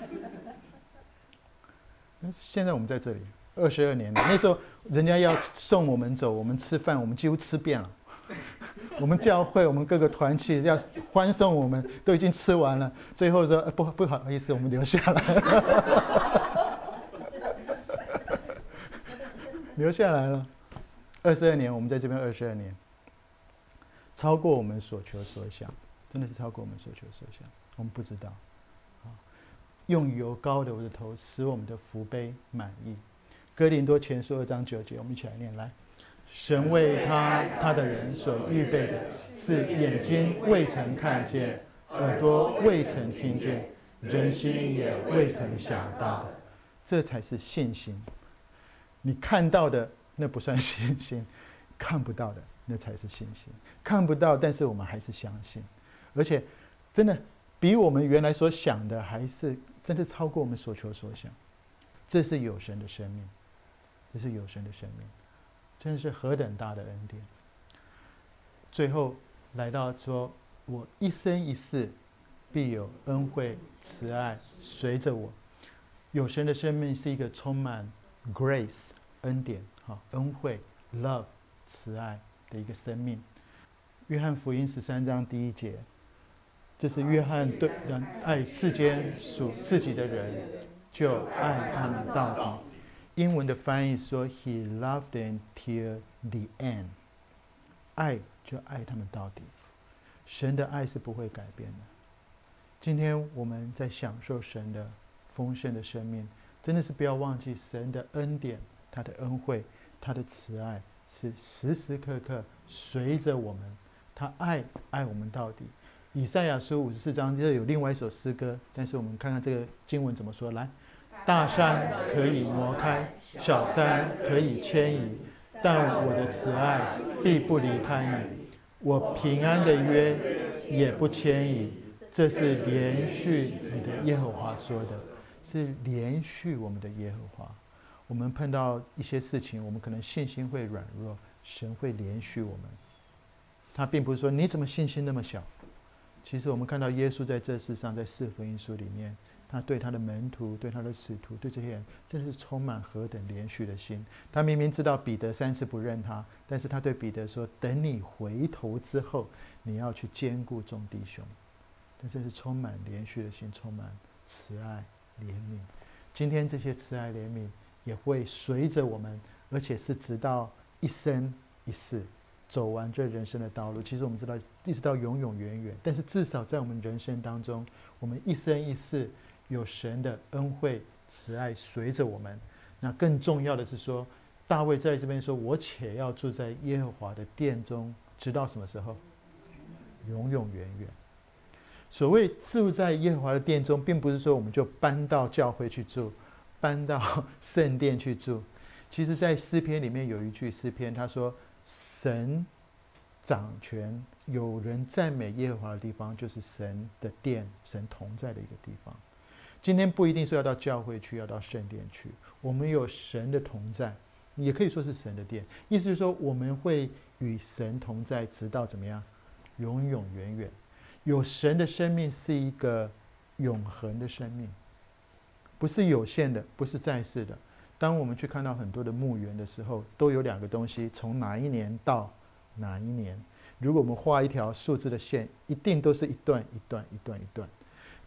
S1: 但是现在我们在这里22年了，那时候人家要送我们走，我们吃饭我们几乎吃遍了。我们教会，我们各个团契要欢送我们，都已经吃完了。最后说不好意思，我们留下来。留下来了，22年，我们在这边22年，超过我们所求所想，真的是超过我们所求所想。我们不知道，用油膏的我的头，使我们的福杯满溢。哥林多前书2章9节，我们一起来念来。神为他的人所预备的，是眼睛未曾看见，耳朵未曾听见，人心也未曾想到的。这才是信心。你看到的那不算信心，看不到的那才是信心。看不到，但是我们还是相信，而且真的比我们原来所想的还是真的超过我们所求所想。这是有神的生命，这是有神的生命，真的是何等大的恩典。最后来到说，我一生一世必有恩惠慈爱随着我。有神的生命是一个充满 grace 恩典恩惠 love 慈爱的一个生命。约翰福音13章第1节，这是约翰对人爱世间属自己的人，就爱他们到底。英文的翻译说 He loved them till the end， 爱就爱他们到底。神的爱是不会改变的。今天我们在享受神的丰盛的生命，真的是不要忘记神的恩典，他的恩惠，他的慈爱是时时刻刻随着我们，他爱我们到底。以赛亚书54章这有另外一首诗歌，但是我们看看这个经文怎么说。来，大山可以挪开，小山可以迁移，但我的慈爱必不离开你，我平安的约也不迁移。这是连续你的耶和华说的，是连续我们的耶和华。我们碰到一些事情，我们可能信心会软弱，神会连续我们。他并不是说你怎么信心那么小。其实我们看到耶稣在这世上，在4福音书里面，他对他的门徒，对他的使徒，对这些人真的是充满何等连续的心。他明明知道彼得3次不认他，但是他对彼得说，等你回头之后，你要去兼顾众弟兄。但这是充满连续的心，充满慈爱怜悯。今天这些慈爱怜悯也会随着我们，而且是直到一生一世走完这人生的道路。其实我们知道一直到永永远远，但是至少在我们人生当中，我们一生一世有神的恩惠慈爱随着我们。那更重要的是说，大卫在这边说，我且要住在耶和华的殿中，直到什么时候？永永远远。所谓住在耶和华的殿中，并不是说我们就搬到教会去住，搬到圣殿去住。其实在诗篇里面有一句诗篇，他说神掌权，有人赞美耶和华的地方，就是神的殿，神同在的一个地方。今天不一定说要到教会去，要到圣殿去，我们有神的同在，也可以说是神的殿。意思是说，我们会与神同在，直到怎么样？永永远远。有神的生命是一个永恒的生命，不是有限的，不是在世的。当我们去看到很多的墓园的时候，都有2个东西，从哪一年到哪一年。如果我们画一条数字的线，一定都是一段一段一段一段。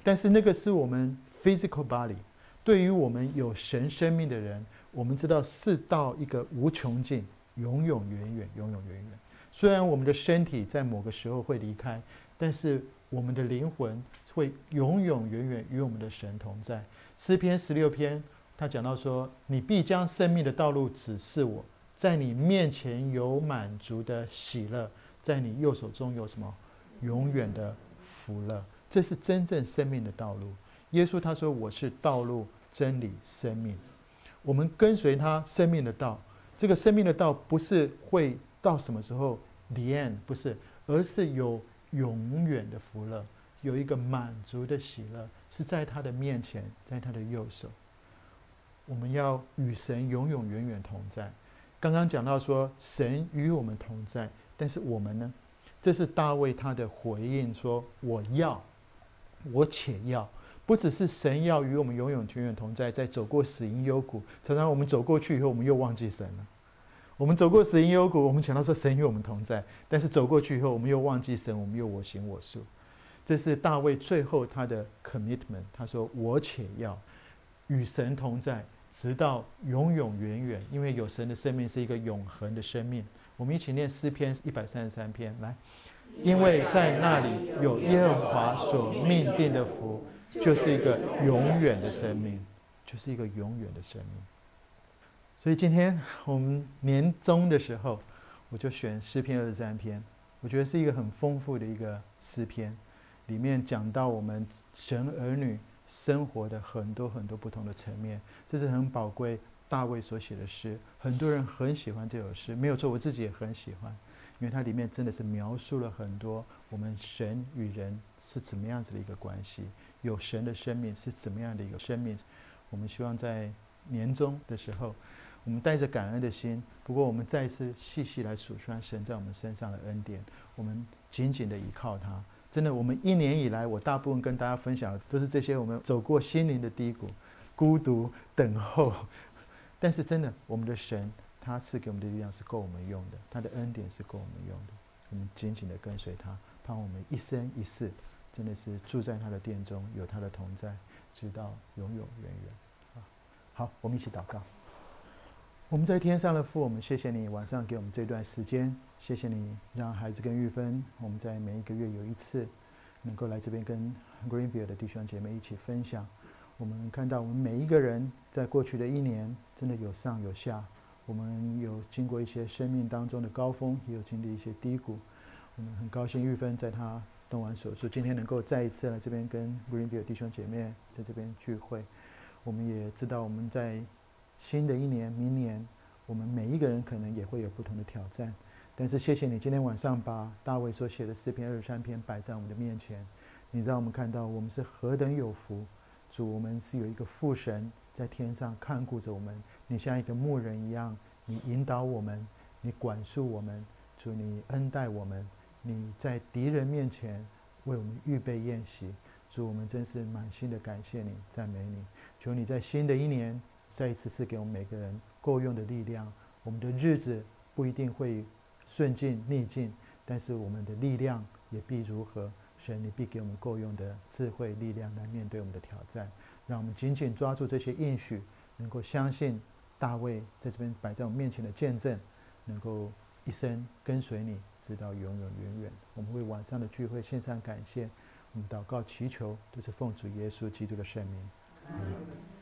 S1: 但是那个是我们 physical body。对于我们有神生命的人，我们知道是到一个无穷尽，永永远远，永永远远。虽然我们的身体在某个时候会离开，但是我们的灵魂会永永远远与我们的神同在。诗篇16篇，他讲到说：“你必将生命的道路指示我，在你面前有满足的喜乐，在你右手中有什么？永远的福乐。”这是真正生命的道路。耶稣他说：“我是道路、真理、生命。”我们跟随他生命的道。这个生命的道不是会到什么时候 the end， 不是，而是有永远的福乐，有一个满足的喜乐，是在他的面前，在他的右手。我们要与神永永远远同在。刚刚讲到说神与我们同在，但是我们呢？这是大卫他的回应说：“我要，我且要。”不只是神要与我们永永远远同在，在走过死荫幽谷，常常我们走过去以后，我们又忘记神了。我们走过死荫幽谷，我们想到说神与我们同在，但是走过去以后，我们又忘记神，我们又我行我素。这是大卫最后他的 commitment， 他说：“我且要与神同在，直到永永远远。”因为有神的生命是一个永恒的生命。我们一起念诗篇133篇，来，因为在那里有耶和华所命定的福。就是一个永远的生命，就是一个永远的生命。所以今天我们年终的时候，我就选诗篇23篇，我觉得是一个很丰富的一个诗篇，里面讲到我们神儿女生活的很多很多不同的层面，这是很宝贵。大卫所写的诗，很多人很喜欢这首诗，没有错，我自己也很喜欢，因为它里面真的是描述了很多我们神与人是怎么样子的一个关系。有神的生命是怎么样的一个生命？我们希望在年终的时候，我们带着感恩的心，不过我们再一次细细来数算神在我们身上的恩典，我们紧紧的依靠他。真的，我们一年以来，我大部分跟大家分享的都是这些我们走过心灵的低谷、孤独、等候，但是真的，我们的神他赐给我们的力量是够我们用的，他的恩典是够我们用的。我们紧紧的跟随他，盼我们一生一世真的是住在他的殿中，有他的同在，直到永永远远。好，我们一起祷告。我们在天上的父，我们谢谢你晚上给我们这段时间，谢谢你让孩子跟玉芬，我们在每一个月有一次能够来这边跟 Greenville 的弟兄姐妹一起分享。我们看到我们每一个人在过去的一年真的有上有下，我们有经过一些生命当中的高峰，也有经历一些低谷。我们很高兴玉芬在她动完手术，今天能够再一次来这边跟 Greenville 弟兄姐妹在这边聚会。我们也知道我们在新的一年明年，我们每一个人可能也会有不同的挑战，但是谢谢你今天晚上把大卫所写的诗篇23篇摆在我们的面前，你让我们看到我们是何等有福。主，我们是有一个父神在天上看顾着我们，你像一个牧人一样，你引导我们，你管束我们。主，你恩待我们，你在敌人面前为我们预备宴席。主，我们真是满心的感谢你，赞美你。求你在新的一年再一次赐给我们每个人够用的力量。我们的日子不一定会顺境逆境，但是我们的力量也必如何。神，你必给我们够用的智慧力量来面对我们的挑战，让我们紧紧抓住这些应许，能够相信大卫在这边摆在我们面前的见证，能够一生跟随你直到永永远远。我们为晚上的聚会献上感谢，我们祷告祈求都是奉主耶稣基督的圣名。